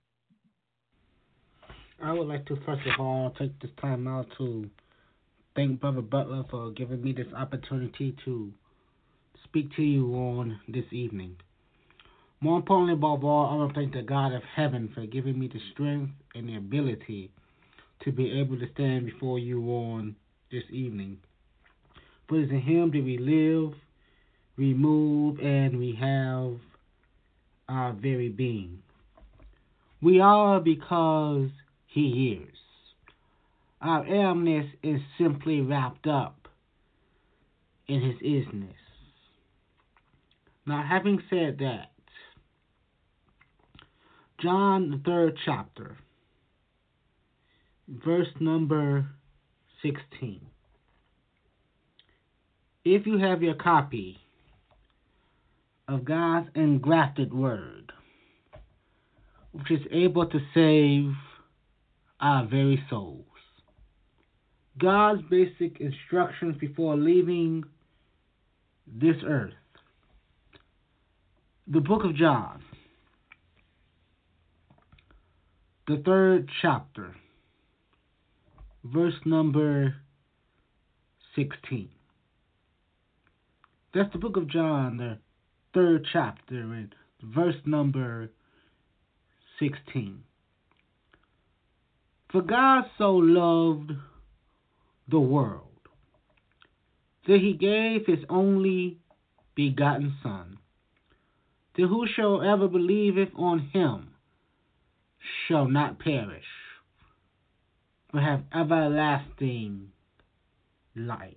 I would like to, first of all, take this time out to thank Brother Butler for giving me this opportunity to speak to you on this evening. More importantly, above all, I want to thank the God of heaven for giving me the strength and the ability to be able to stand before you on this evening. For it is in Him that we live, we move, and we have our very being. We are because He is. Our amness is simply wrapped up in His isness. Now, having said that, John, the 3rd chapter, verse number 16. If you have your copy of God's engrafted word, which is able to save our very souls. God's basic instructions before leaving this earth. The book of John, the 3rd chapter, verse number 16. That's the book of John, the 3rd chapter, and verse number 16. For God so loved the world that he gave his only begotten Son, that whosoever believeth on him shall not perish, but have everlasting life.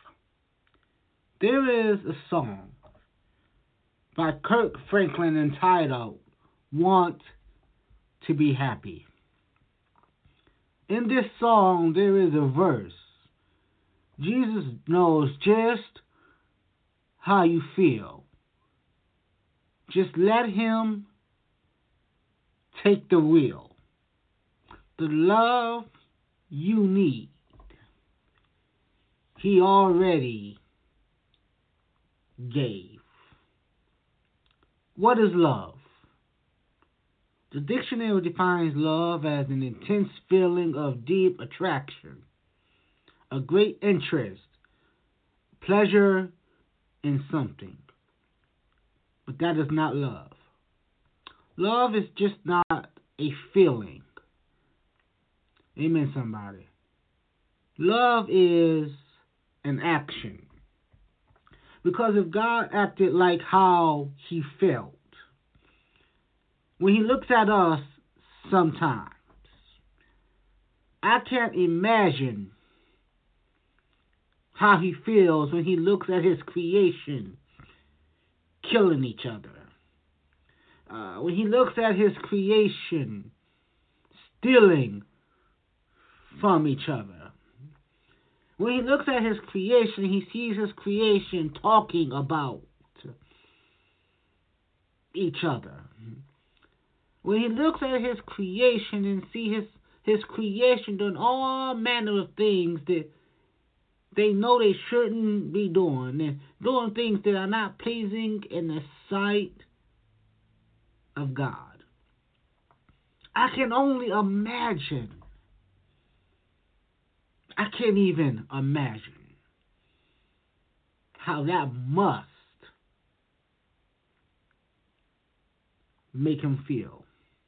There is a song by Kirk Franklin entitled Want to Be Happy. In this song there is a verse. Jesus knows just how you feel. Just let him take the wheel. The love you need, he already gave. What is love? The dictionary defines love as an intense feeling of deep attraction, a great interest, pleasure in something. But that is not love. Love is just not a feeling. Amen, somebody. Love is an action. Because if God acted like how he felt, when he looks at us sometimes, I can't imagine how he feels when he looks at his creation killing each other. When he looks at his creation stealing from each other. When he looks at his creation, he sees his creation talking about each other. When he looks at his creation and sees his creation doing all manner of things that they know they shouldn't be doing, and doing things that are not pleasing in the sight of God. I can only imagine. I can't even imagine how that must make him feel.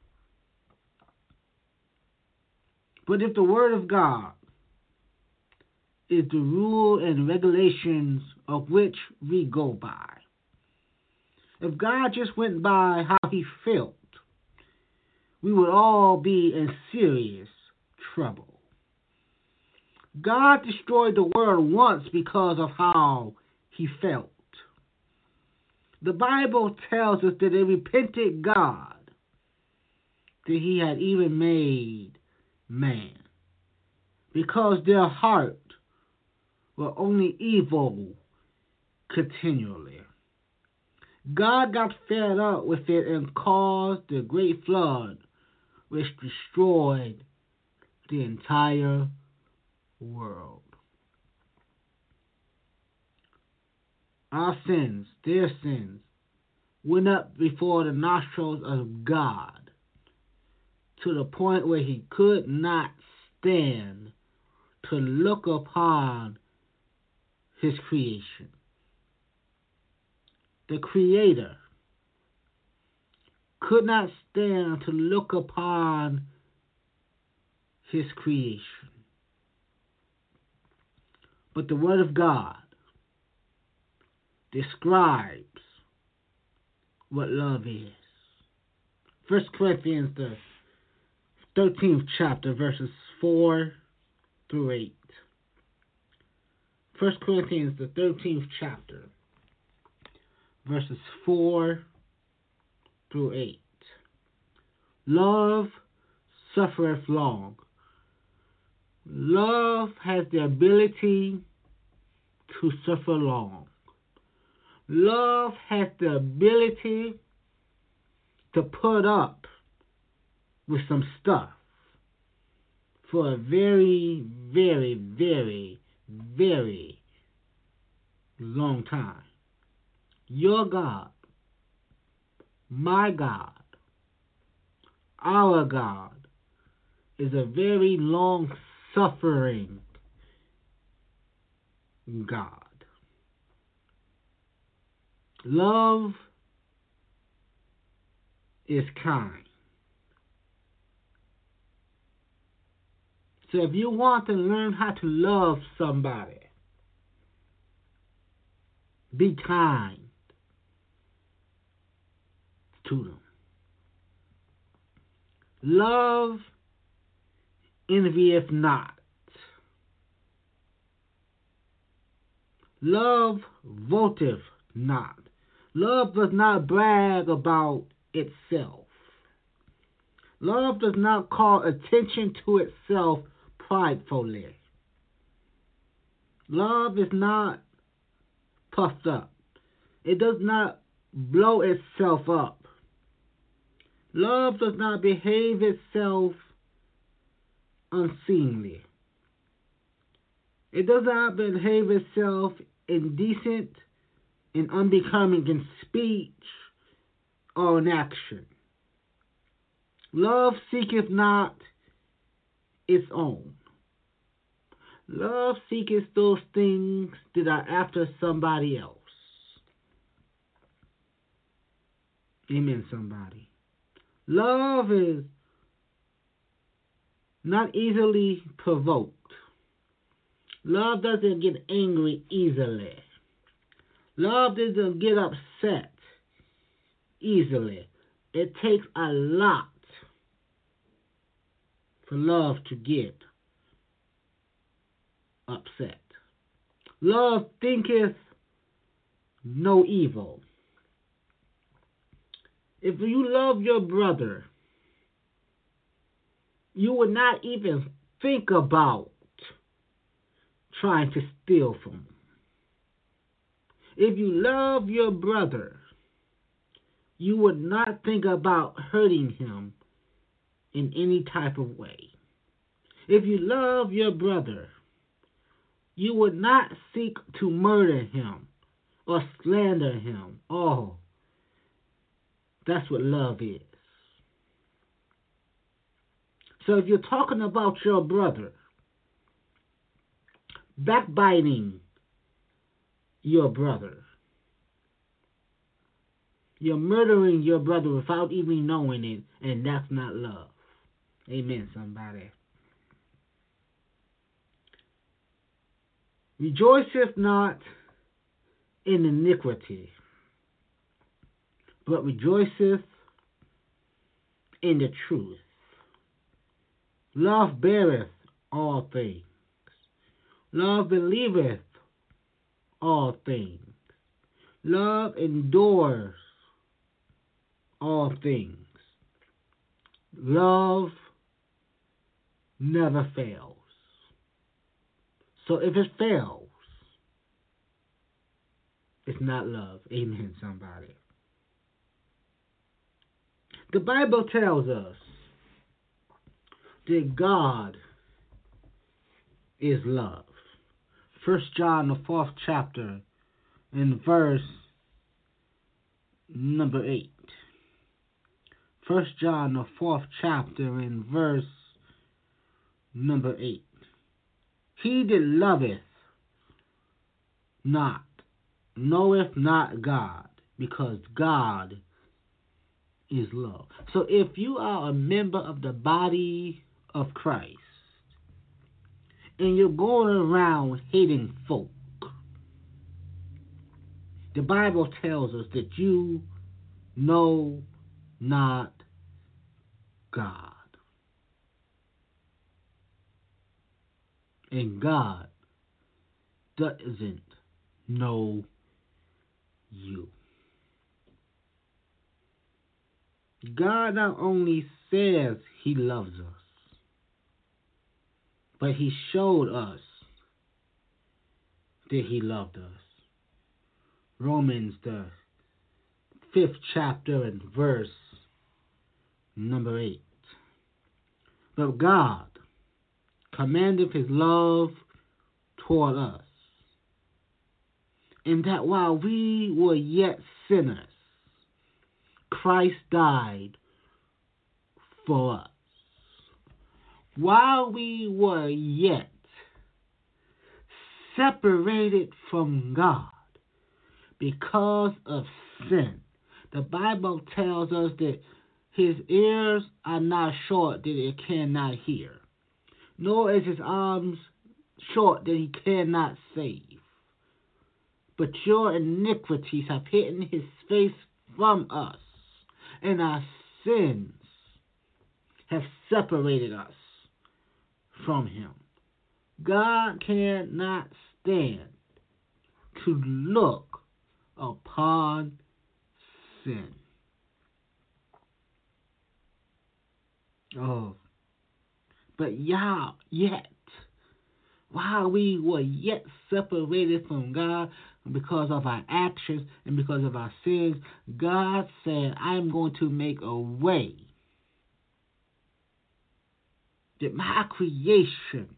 But if the Word of God is the rule and regulations of which we go by, if God just went by how he felt, we would all be in serious trouble. God destroyed the world once because of how he felt. The Bible tells us that they repented God that he had even made man, because their heart were only evil continually. God got fed up with it and caused the great flood, which destroyed the entire world. Our sins, their sins, went up before the nostrils of God to the point where he could not stand to look upon his creation. The Creator could not stand to look upon his creation. But the Word of God describes what love is. 1 Corinthians, the 13th chapter, verses 4 through 8. 1 Corinthians, the 13th chapter, verses 4 through 8. Love suffereth long. Love has the ability to suffer long. Love has the ability to put up with some stuff for a very, very, very, very long time. Your God, my God, our God is a very long-suffering God. Love is kind. So if you want to learn how to love somebody, be kind to them. Love envieth not. Love voteth not. Love does not brag about itself. Love does not call attention to itself pridefully. Love is not puffed up. It does not blow itself up. Love does not behave itself unseemly. It does not behave itself indecent and unbecoming in speech or in action. Love seeketh not its own. Love seeketh those things that are after somebody else. Amen, somebody. Love is not easily provoked. Love doesn't get angry easily. Love doesn't get upset easily. It takes a lot for love to get upset. Love thinketh no evil. If you love your brother, you would not even think about trying to steal from him. If you love your brother, you would not think about hurting him in any type of way. If you love your brother, you would not seek to murder him or slander him. Oh, that's what love is. So if you're talking about your brother, backbiting your brother, you're murdering your brother without even knowing it, and that's not love. Amen, somebody. Rejoiceth not in iniquity, but rejoiceth in the truth. Love beareth all things. Love believeth all things. Love endures all things. Love never fails. So if it fails, it's not love. Amen, somebody. The Bible tells us that God is love. 1 John, the 4th chapter, in verse number 8. 1 John, the 4th chapter, in verse number 8. He that loveth not knoweth not God, because God is love. So if you are a member of the body of Christ, and you're going around hating folk, the Bible tells us that you know not God. And God doesn't know you. God not only says He loves us, but He showed us that He loved us. Romans, the 5th chapter and verse number 8. But God, commandeth his love toward us, in that while we were yet sinners, Christ died for us. While we were yet separated from God because of sin, the Bible tells us that his ears are not short that it cannot hear, nor is his arms short that he cannot save. But your iniquities have hidden his face from us, and our sins have separated us from him. God cannot stand to look upon sin. Oh, but yet, while we were yet separated from God because of our actions and because of our sins, God said, I'm going to make a way that my creation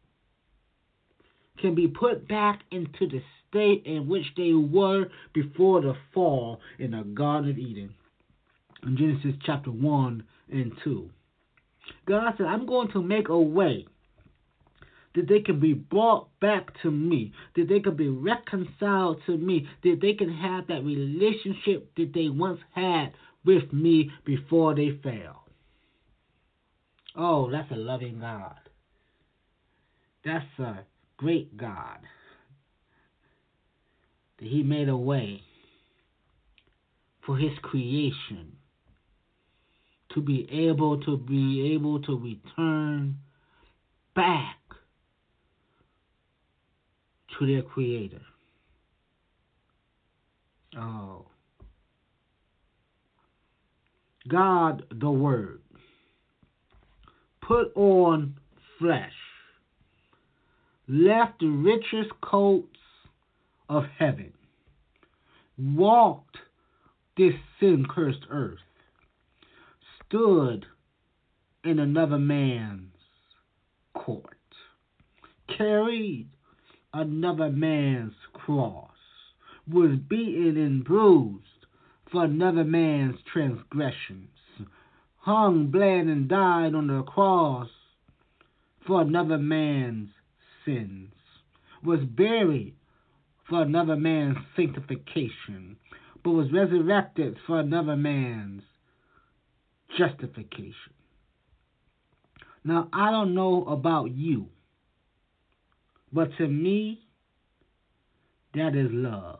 can be put back into the state in which they were before the fall in the Garden of Eden. In Genesis chapter 1 and 2. God said, I'm going to make a way that they can be brought back to me, that they can be reconciled to me, that they can have that relationship that they once had with me before they fell. Oh, that's a loving God. That's a great God. That he made a way for his creation to be able to return back to their Creator. Oh. God, the Word, put on flesh, left the richest coats of heaven, walked this sin-cursed earth, stood in another man's court, carried another man's cross, was beaten and bruised for another man's transgressions, hung, bled, and died on the cross for another man's sins, was buried for another man's sanctification, but was resurrected for another man's justification. Now, I don't know about you, but to me, that is love.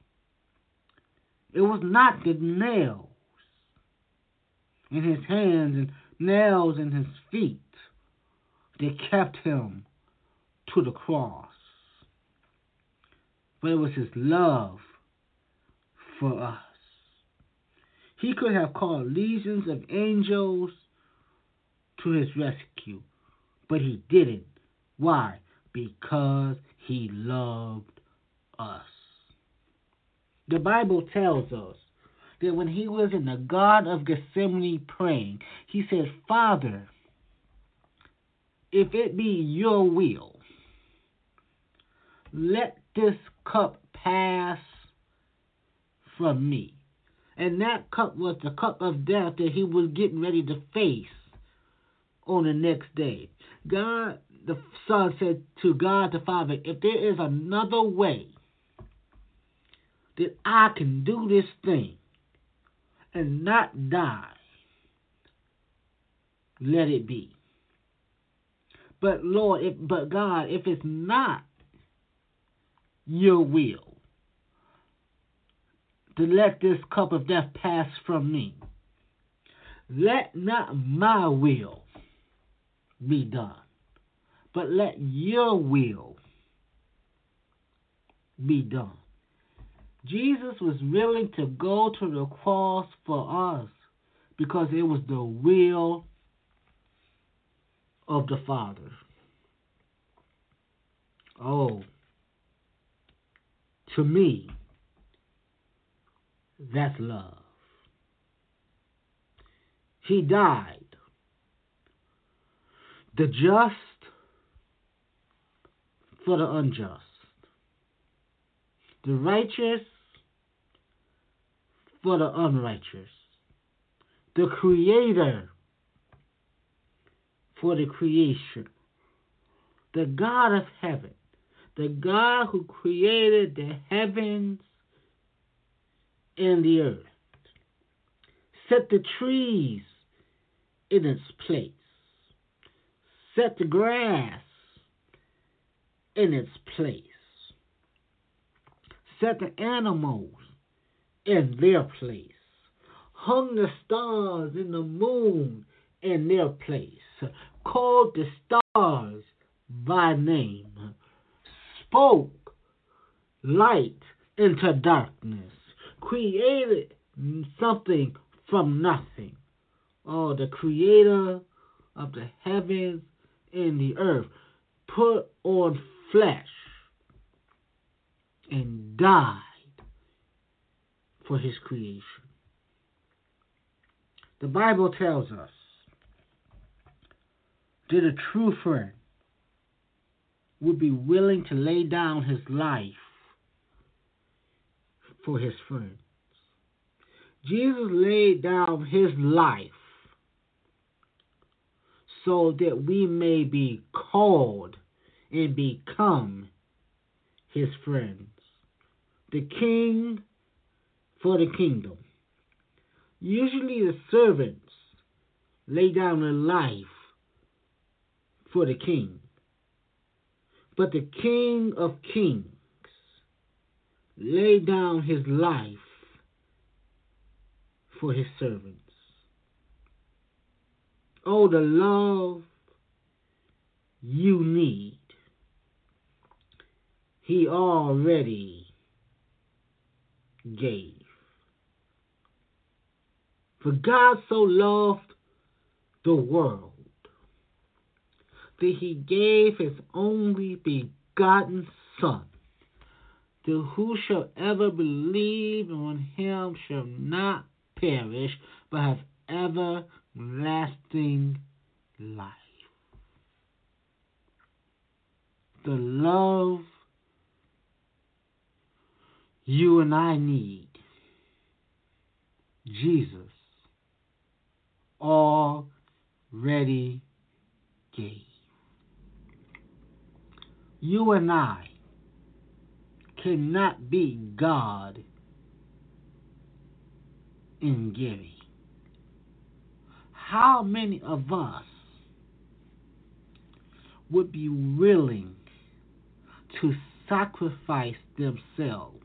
It was not the nails in his hands and nails in his feet that kept him to the cross, but it was his love for us. He could have called legions of angels to his rescue, but he didn't. Why? Because he loved us. The Bible tells us that when he was in the Garden of Gethsemane praying, he said, Father, if it be your will, let this cup pass from me. And that cup was the cup of death that he was getting ready to face on the next day. God the Son said to God the Father, if there is another way that I can do this thing and not die, let it be. But God, if it's not your will to let this cup of death pass from me, let not my will be done, but let your will be done. Jesus was willing to go to the cross for us because it was the will of the Father. Oh, to me, that's love. He died, the just for the unjust, the righteous for the unrighteous, the Creator for the creation, the God of heaven, the God who created the heavens and the earth, set the trees in its place, set the grass in its place, set the animals in their place, hung the stars and the moon in their place, called the stars by name, spoke light into darkness, created something from nothing. Oh, the Creator of the heavens and the earth put on flesh and died for his creation. The Bible tells us that a true friend would be willing to lay down his life for his friends. Jesus laid down his life so that we may be called and become his friends. The king for the kingdom. Usually the servants lay down their life for the king. But the King of Kings laid down his life for his servants. Oh, the love you need, he already gave. For God so loved the world that he gave his only begotten Son, that whosoever believe on him shall not perish, but have everlasting life. The love you and I need, Jesus already gave. You and I cannot be God in giving. How many of us would be willing to sacrifice themselves?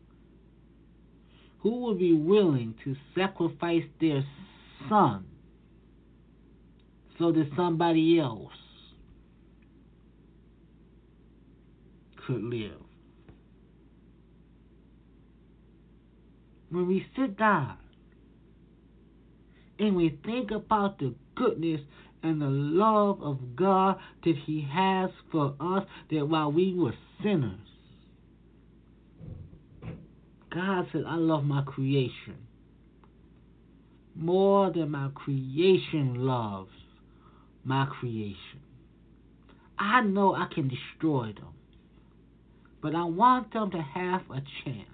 Who would be willing to sacrifice their son so that somebody else could live? When we sit down and we think about the goodness and the love of God that he has for us, that while we were sinners, God said, I love my creation more than my creation loves my creation. I know I can destroy them, but I want them to have a chance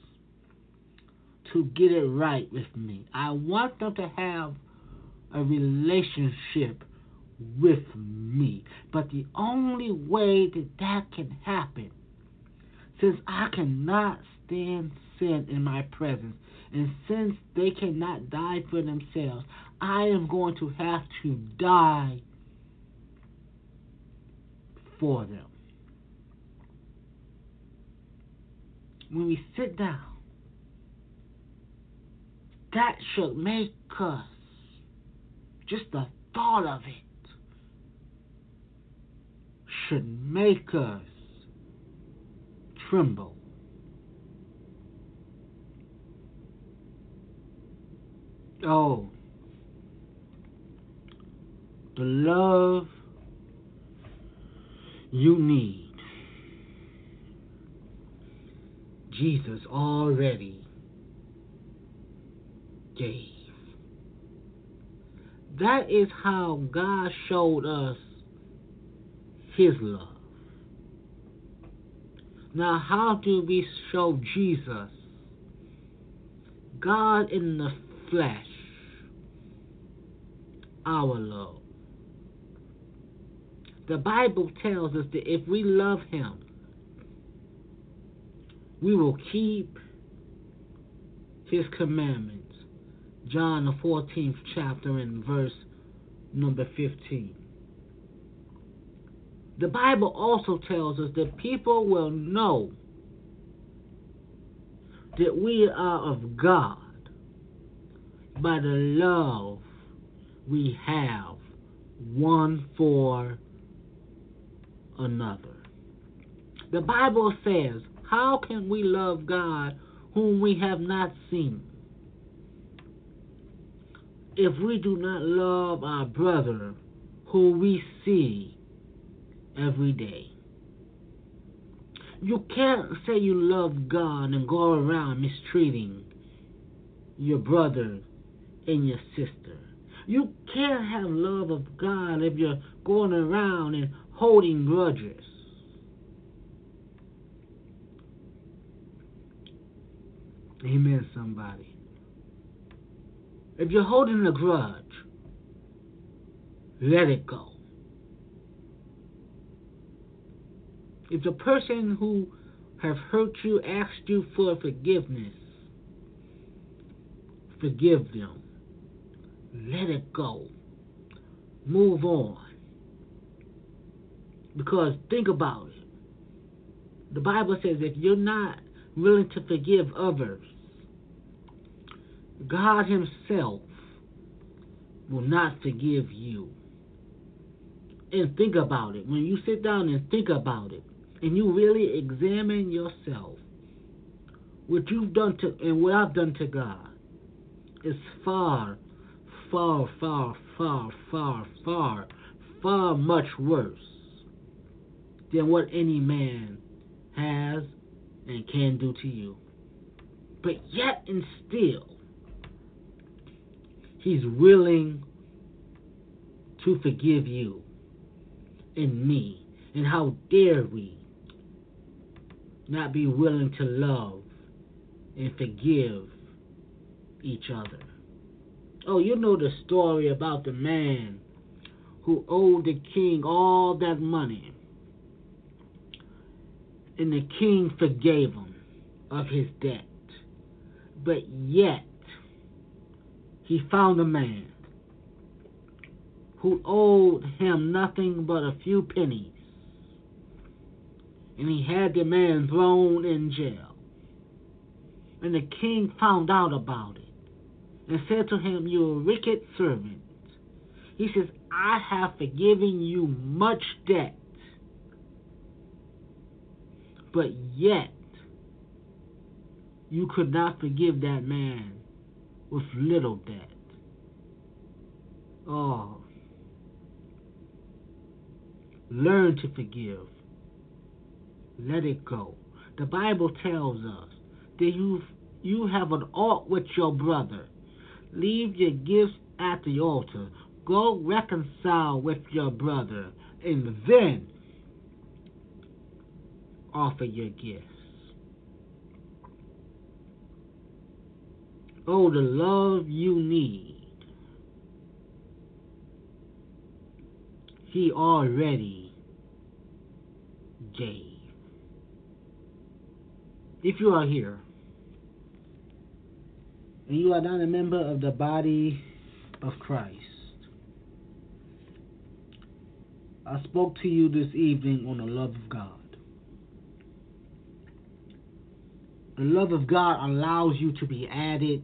to get it right with me. I want them to have a relationship with me. But the only way that that can happen, since I cannot stand sin in my presence, and since they cannot die for themselves, I am going to have to die for them. When we sit down, that should make us, just the thought of it should make us tremble. Oh, the love you need, Jesus already gave. That is how God showed us his love. Now, how do we show Jesus, God in the flesh, our love? The Bible tells us that if we love Him, we will keep His commandments. John the 14th chapter and verse number 15. The Bible also tells us that people will know that we are of God by the love we have one for another. The Bible says, how can we love God whom we have not seen if we do not love our brother who we see every day? You can't say you love God and go around mistreating your brother and your sister. You can't have love of God if you're going around and holding grudges. Amen, somebody. If you're holding a grudge, let it go. If the person who have hurt you asked you for forgiveness, forgive them. Let it go. Move on. Because think about it. The Bible says if you're not willing to forgive others, God Himself will not forgive you. And think about it. When you sit down and think about it, and you really examine yourself, what you've done to and what I've done to God is far, far, far, far, far, far, far much worse than what any man has and can do to you. But yet and still, He's willing to forgive you and me. And how dare we not be willing to love and forgive each other? Oh, you know the story about the man who owed the king all that money. And the king forgave him of his debt. But yet, he found a man who owed him nothing but a few pennies. And he had the man thrown in jail. And the king found out about it and said to him, "You wicked servant." He says, "I have forgiven you much debt, but yet you could not forgive that man with little debt." Oh, learn to forgive. Let it go. The Bible tells us that you have an ought with your brother. Leave your gifts at the altar. Go reconcile with your brother, and then offer your gifts. Oh, the love you need, He already gave. If you are here and you are not a member of the body of Christ, I spoke to you this evening on the love of God. The love of God allows you to be added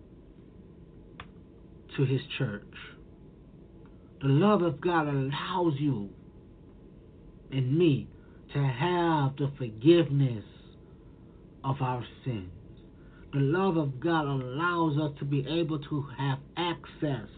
to His church. The love of God allows you and me to have the forgiveness of our sins. The love of God allows us to be able to have access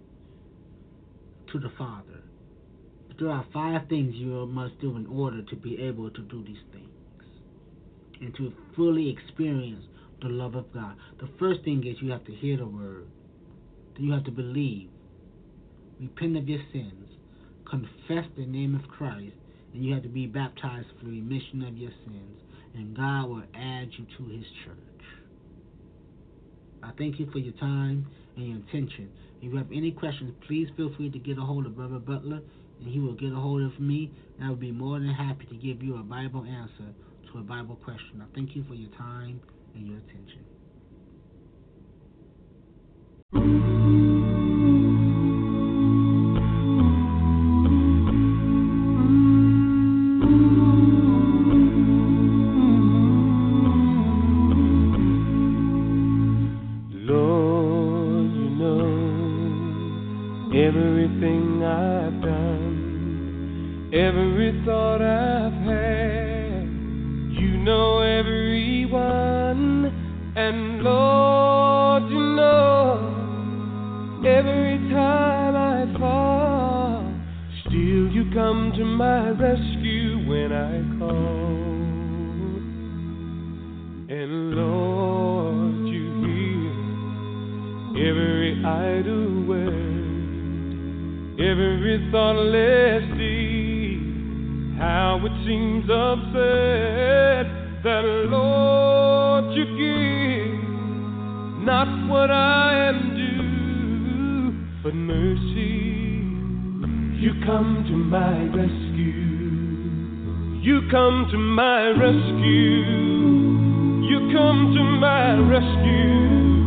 to the Father. There are 5 things you must do in order to be able to do these things and to fully experience the love of God. The first thing is you have to hear the word. Then you have to believe, repent of your sins, confess the name of Christ, and you have to be baptized for the remission of your sins. and God will add you to His church. I thank you for your time and your attention. If you have any questions, please feel free to get a hold of Brother Butler, and he will get a hold of me, and I will be more than happy to give you a Bible answer to a Bible question. I thank you for your time and your attention. Everything I've done, every thought I've had, you know everyone, and Lord, you know every time I fall, still you come to my rescue when I call, and Lord, you hear every idle word. Every thoughtless deed, how it seems absurd that, Lord, you give not what I am due, but mercy. You come to my rescue. You come to my rescue. You come to my rescue.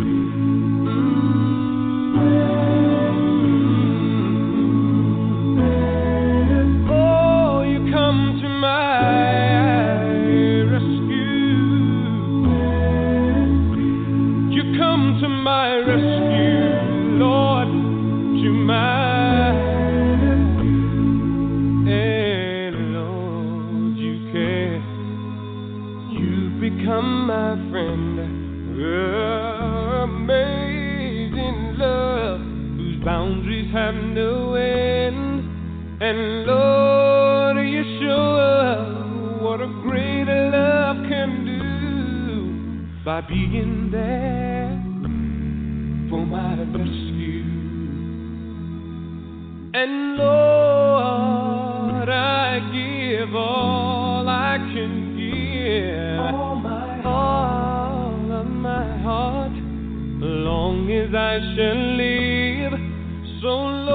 Have no end, and Lord, you show us what a great love can do by being there for my rescue. And Lord, I give all I can give, all of my heart, long as I shall live. So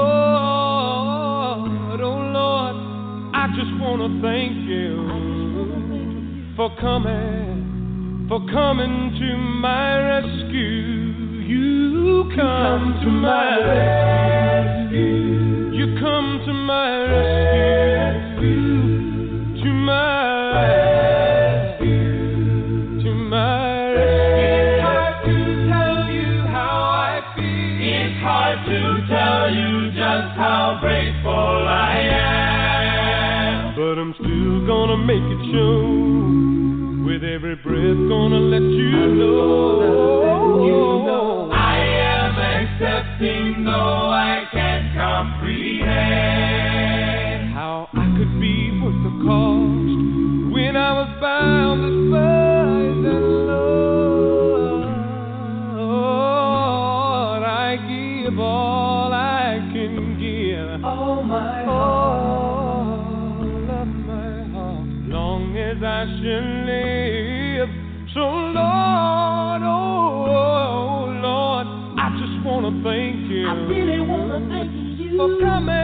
Lord, oh Lord, I just want to thank you for coming to my rescue. You come to my rescue. You come to my rescue. To my rescue. To my rescue. It's hard to tell you how I feel. It's hard to tell you just how grateful I am. But I'm still gonna make it show. With every breath gonna let you know. I am accepting though I can't comprehend how I could be worth the cost when I was bound, despised, and Lord, I give all I can give, all my heart, long as I shall live. So Lord, oh Lord, I just want to thank you. I really want to thank you for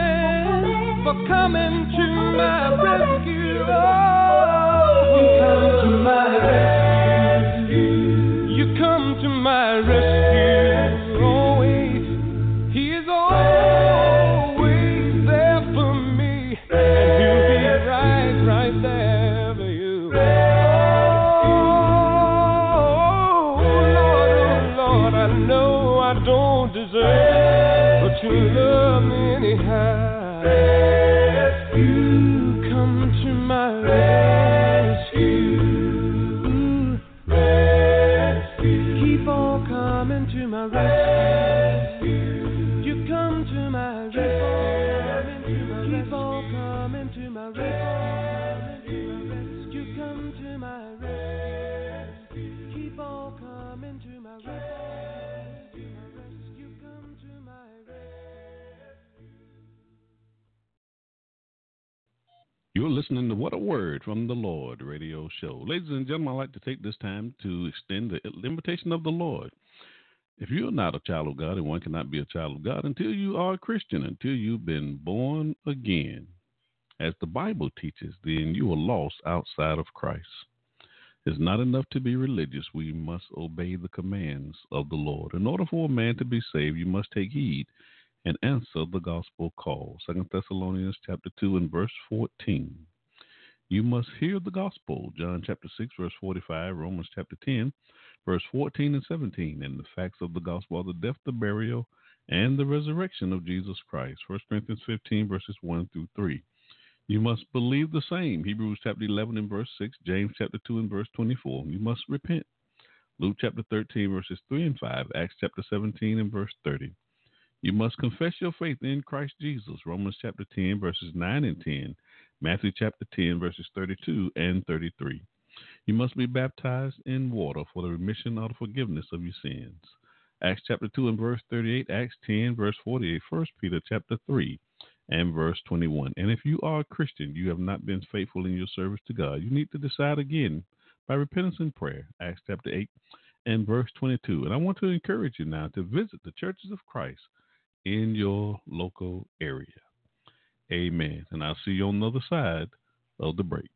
coming to my rescue. Oh, you come to my rescue. You come to my rescue. Always, He is always there for me, and He'll be right there for you. I know I don't deserve, but you love me anyhow. You come to my rescue. Keep on coming to my rescue. You come to my rescue. Keep on coming to my rescue. You come to my rescue. Keep on coming to my rescue. You're listening listening to What a Word from the Lord radio show. Ladies and gentlemen, I'd like to take this time to extend the invitation of the Lord. If you're not a child of God, and one cannot be a child of God until you are a Christian, until you've been born again, as the Bible teaches, then you are lost outside of Christ. It's not enough to be religious. We must obey the commands of the Lord. In order for a man to be saved, you must take heed and answer the gospel call. 2 Thessalonians chapter 2 and verse 14. You must hear the gospel. John chapter 6, verse 45, Romans chapter 10, verse 14 and 17. And the facts of the gospel are the death, the burial, and the resurrection of Jesus Christ. 1 Corinthians 15, verses 1 through 3. You must believe the same. Hebrews chapter 11 and verse 6, James chapter 2 and verse 24. You must repent. Luke chapter 13, verses 3 and 5, Acts chapter 17 and verse 30. You must confess your faith in Christ Jesus. Romans chapter 10, verses 9 and 10, Matthew chapter 10, verses 32 and 33. You must be baptized in water for the remission or the forgiveness of your sins. Acts chapter 2 and verse 38, Acts 10, verse 48, 1 Peter chapter 3 and verse 21. And if you are a Christian, you have not been faithful in your service to God, you need to decide again by repentance and prayer. Acts chapter 8 and verse 22. And I want to encourage you now to visit the churches of Christ in your local area. Amen. And I'll see you on the other side of the break.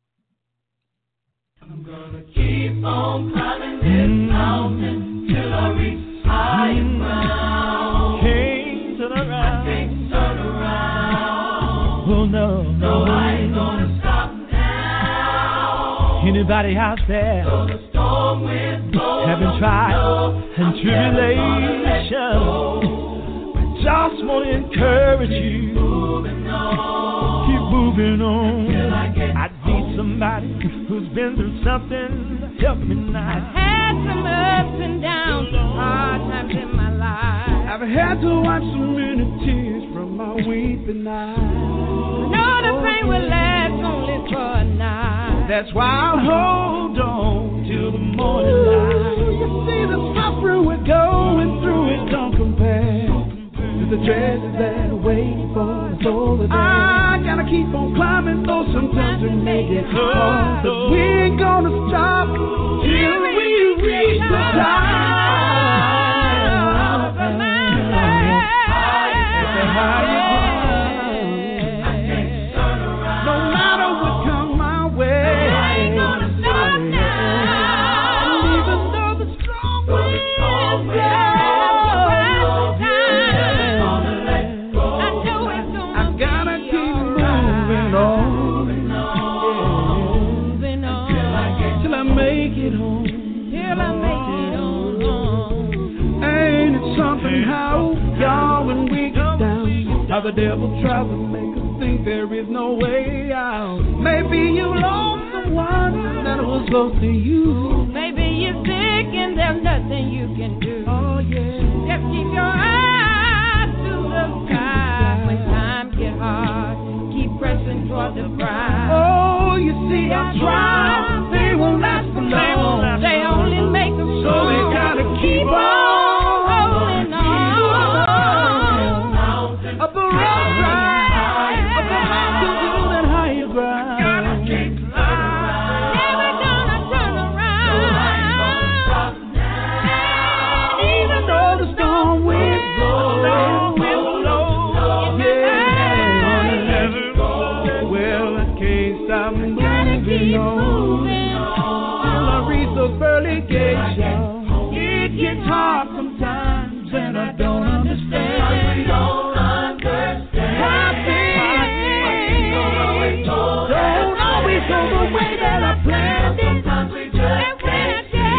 I'm gonna keep on climbing this mountain till I reach higher ground. Can't turn around. Oh no, I ain't gonna stop now. Anybody out there so the storm wind blows, having trials and tribulations? Just want to encourage you. Keep moving on. I need somebody who's been through something. Help me now. I've had some ups and downs, hard times in my life. I've had to wipe so many tears from my weeping eyes. I know the pain will last only for a night. That's why I'll hold on till the morning light. You see the suffering we're going through, it don't compare the treasures that wait for us over there. I gotta keep on climbing, though sometimes we make it hard. But we ain't gonna stop till we reach the top. No matter what comes my way, I ain't gonna stop now. Even though the strong winds blow. How the devil tries to make us think there is no way out. Maybe you lost someone that was close to you. Maybe you're sick and there's nothing you can do. Oh yeah. Just keep your eyes to the sky when times get hard. Keep pressing toward the prize. Oh, you see, our trials, they won't last for long. They only make us so we gotta keep on. It gets hard sometimes, and I don't understand. We don't understand. Don't always go the way that I planned. Sometimes we just can't see.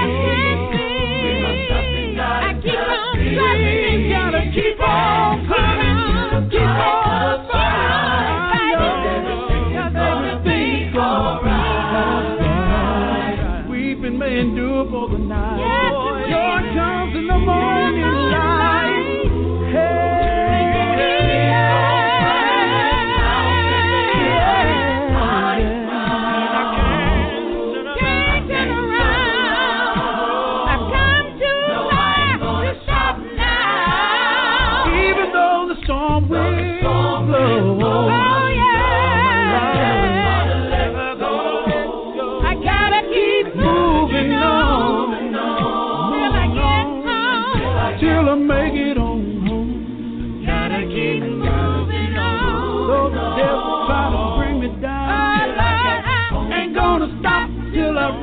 I keep on trusting. Gotta keep on climbing, keep on fighting. Everything's alright. Weeping may endure for the night. Joy comes in the morning light. Can't turn around. I've come too far to stop now. Even though the storm will blow. Oh yeah.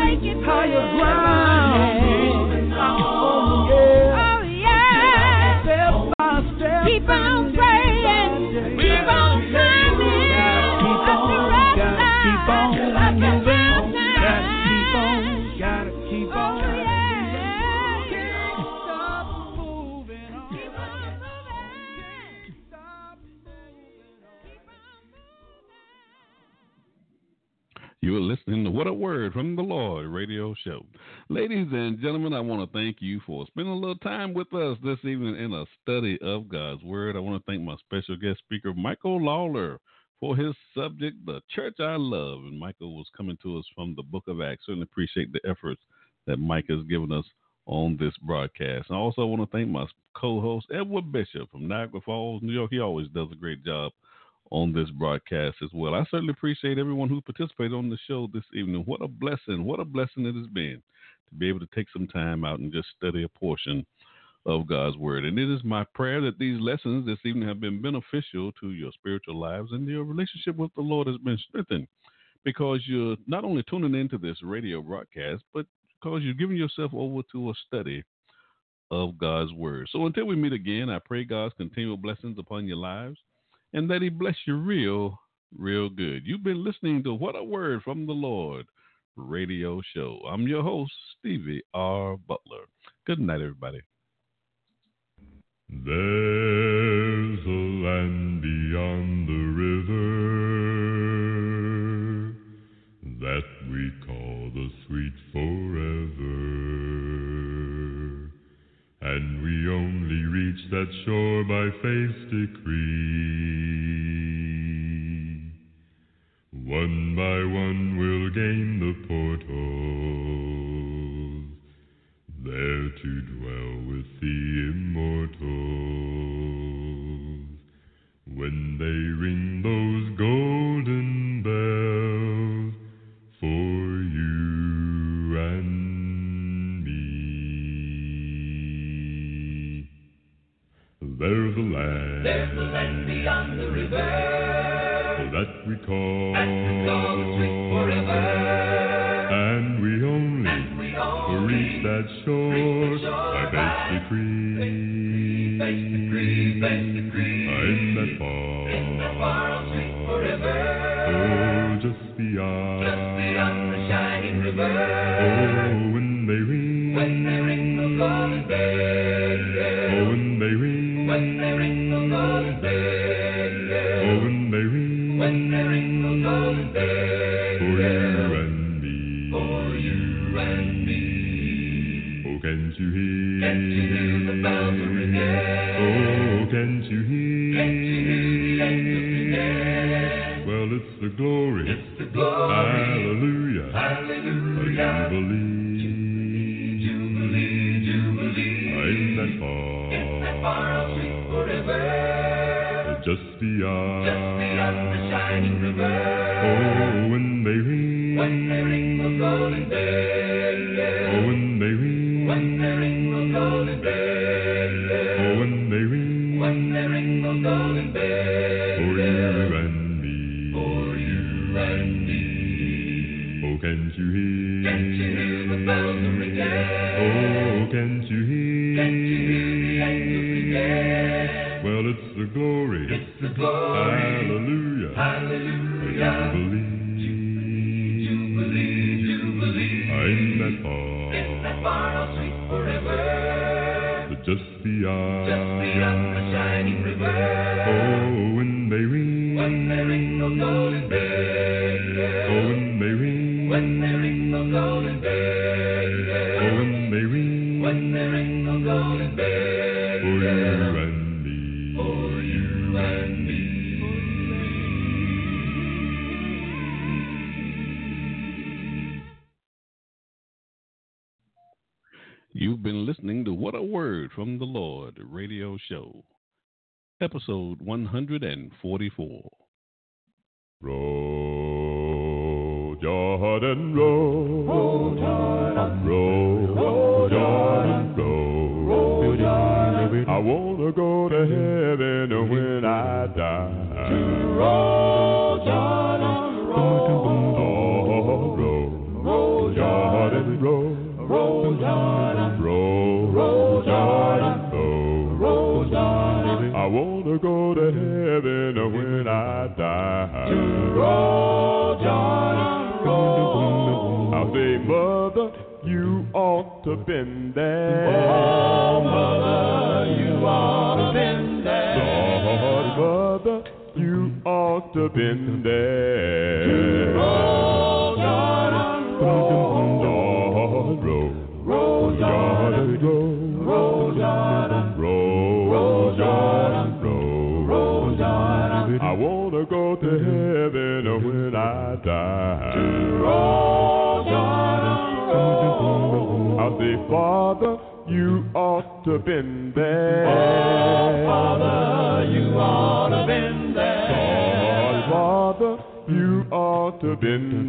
higher ground. Oh yeah, step by step. Keep on praying, keep on climbing. Gotta keep on moving. Gotta keep on. Can't stop moving on. You are listening to What a Word from the Lord radio show. Ladies and gentlemen, I want to thank you for spending a little time with us this evening in a study of God's Word. I want to thank my special guest speaker, Michael Lawler, for his subject, The Church I Love. And Michael was coming to us from the book of Acts. Certainly appreciate the efforts that Mike has given us on this broadcast. I also want to thank my co-host, Edward Bishop from Niagara Falls, New York. He always does a great job on this broadcast as well. I certainly appreciate everyone who participated on the show this evening. What a blessing it has been to be able to take some time out and just study a portion of God's Word. And it is my prayer that these lessons this evening have been beneficial to your spiritual lives and your relationship with the Lord has been strengthened, because you're not only tuning into this radio broadcast, but because you're giving yourself over to a study of God's Word. So until we meet again, I pray God's continual blessings upon your lives and that He bless you real good. You've been listening to What a Word from the Lord radio show. I'm your host, Stevie R. Butler. Good night, everybody. There's a land beyond the river that we call the sweet forever, and we only reach that shore by faith's decree. One by one we'll gain the portals, there to dwell with the immortals. When they ring those golden bells for you and me. There's a land beyond the river that we call the sweet forever, and we only reach that shore by faith's decree. In that far sweet forever, oh, just beyond the shining river. Oh, when they ring the golden bells. Oh, when they ring the golden bells. Oh, when they ring the golden bells. For you and me. Oh, can't you hear the bells ringing? Oh, can't you hear the angels singing? Well, it's the glory. Hallelujah. Jubilee. In that far sweet forever, just beyond the shining river. Oh, when they ring the golden bells. Oh, when they ring the golden bells. Oh, when they ring the golden bells. For you and me. Oh, can't you hear the bells ringing? Oh, can't you hear the angels singing? Well, it's the glory. Hallelujah. Jubilee. In that far sweet forever, just beyond the shining river. Oh, when they ring the golden bells. Oh, when they ring the golden bells. Oh, when they ring the golden bells. For you and me. You've been listening to What a Word from the Lord radio show, episode 144. Row, Jordan, row, Jordan, row. I want to go to heaven when I die. To row, Jordan, row, Jordan. brother, you ought to been there. Oh, mother, you ought to been there. Lord, brother, you ought to been there. Roll, Jordan, roll. Lord, roll. Roll, Jordan, roll, Jordan, roll, Jordan, roll, Jordan. I wanna go to heaven when I die. Roll, Jordan, roll. I say, Father, you ought to been there. Oh, Father, you ought to been there. Father, you ought to been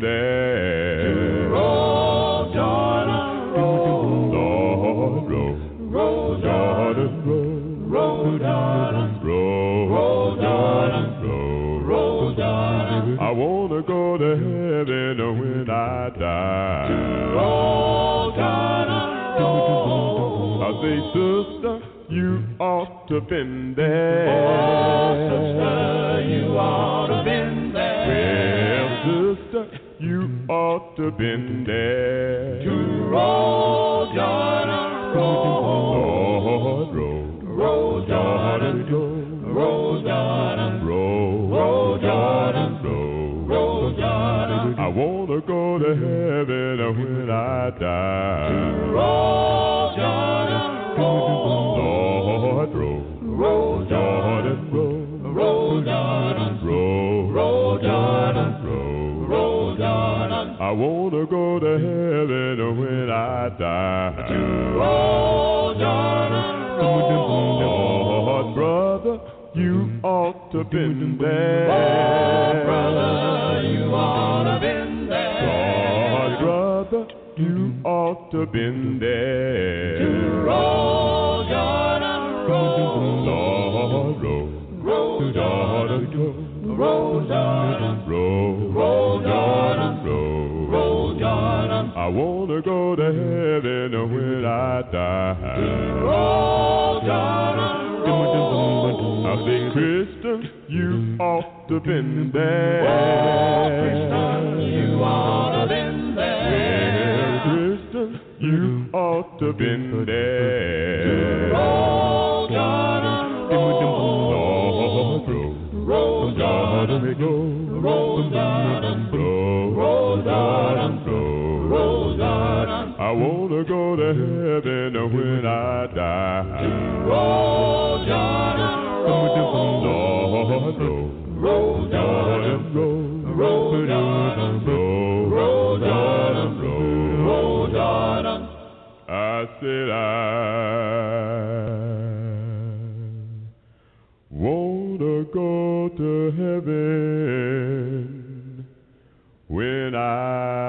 there. Roll, Jordan, roll. Lord, roll. Roll, Jordan, roll. roll, Jordan, Roll, Jordan, roll, Jordan. I wanna go to heaven when I die. Roll, Jordan, roll. I say, sister, you ought to been there. Oh, sister, you ought to been there. Well, sister, you ought to been there. To roll, Jordan, roll. Lord, roll. Roll, Jordan, roll, Jordan, roll, Jordan, roll, Jordan. I wanna go to heaven when I die. Roll, Jordan, roll. Lord, roll. Roll, Jordan, roll. roll, Jordan, Roll, Jordan, roll, Jordan. I wanna go to heaven when I die. Roll, Jordan, roll. Lord, brother, you ought to been there. Oh, brother, you ought to been there. Lord, brother, you ought to been there. Roll, Jordan, roll. Lord, roll. Roll, Jordan, roll, Jordan, roll, Jordan, roll, Jordan. I wanna go to heaven when I die. Roll, Jordan, roll. I say, Christian, you ought to been there. Oh, Christian, you ought to been there. Christian, you ought to been there. Roll, Jordan, roll. Lord, roll. Roll, Jordan, roll, Jordan, roll, Jordan, roll, Jordan. I wanna go to heaven when I die. Roll, Jordan, roll. Lord, roll. Roll, Jordan, roll, Jordan, roll, Jordan, roll, Jordan. I said I wanna go to heaven when I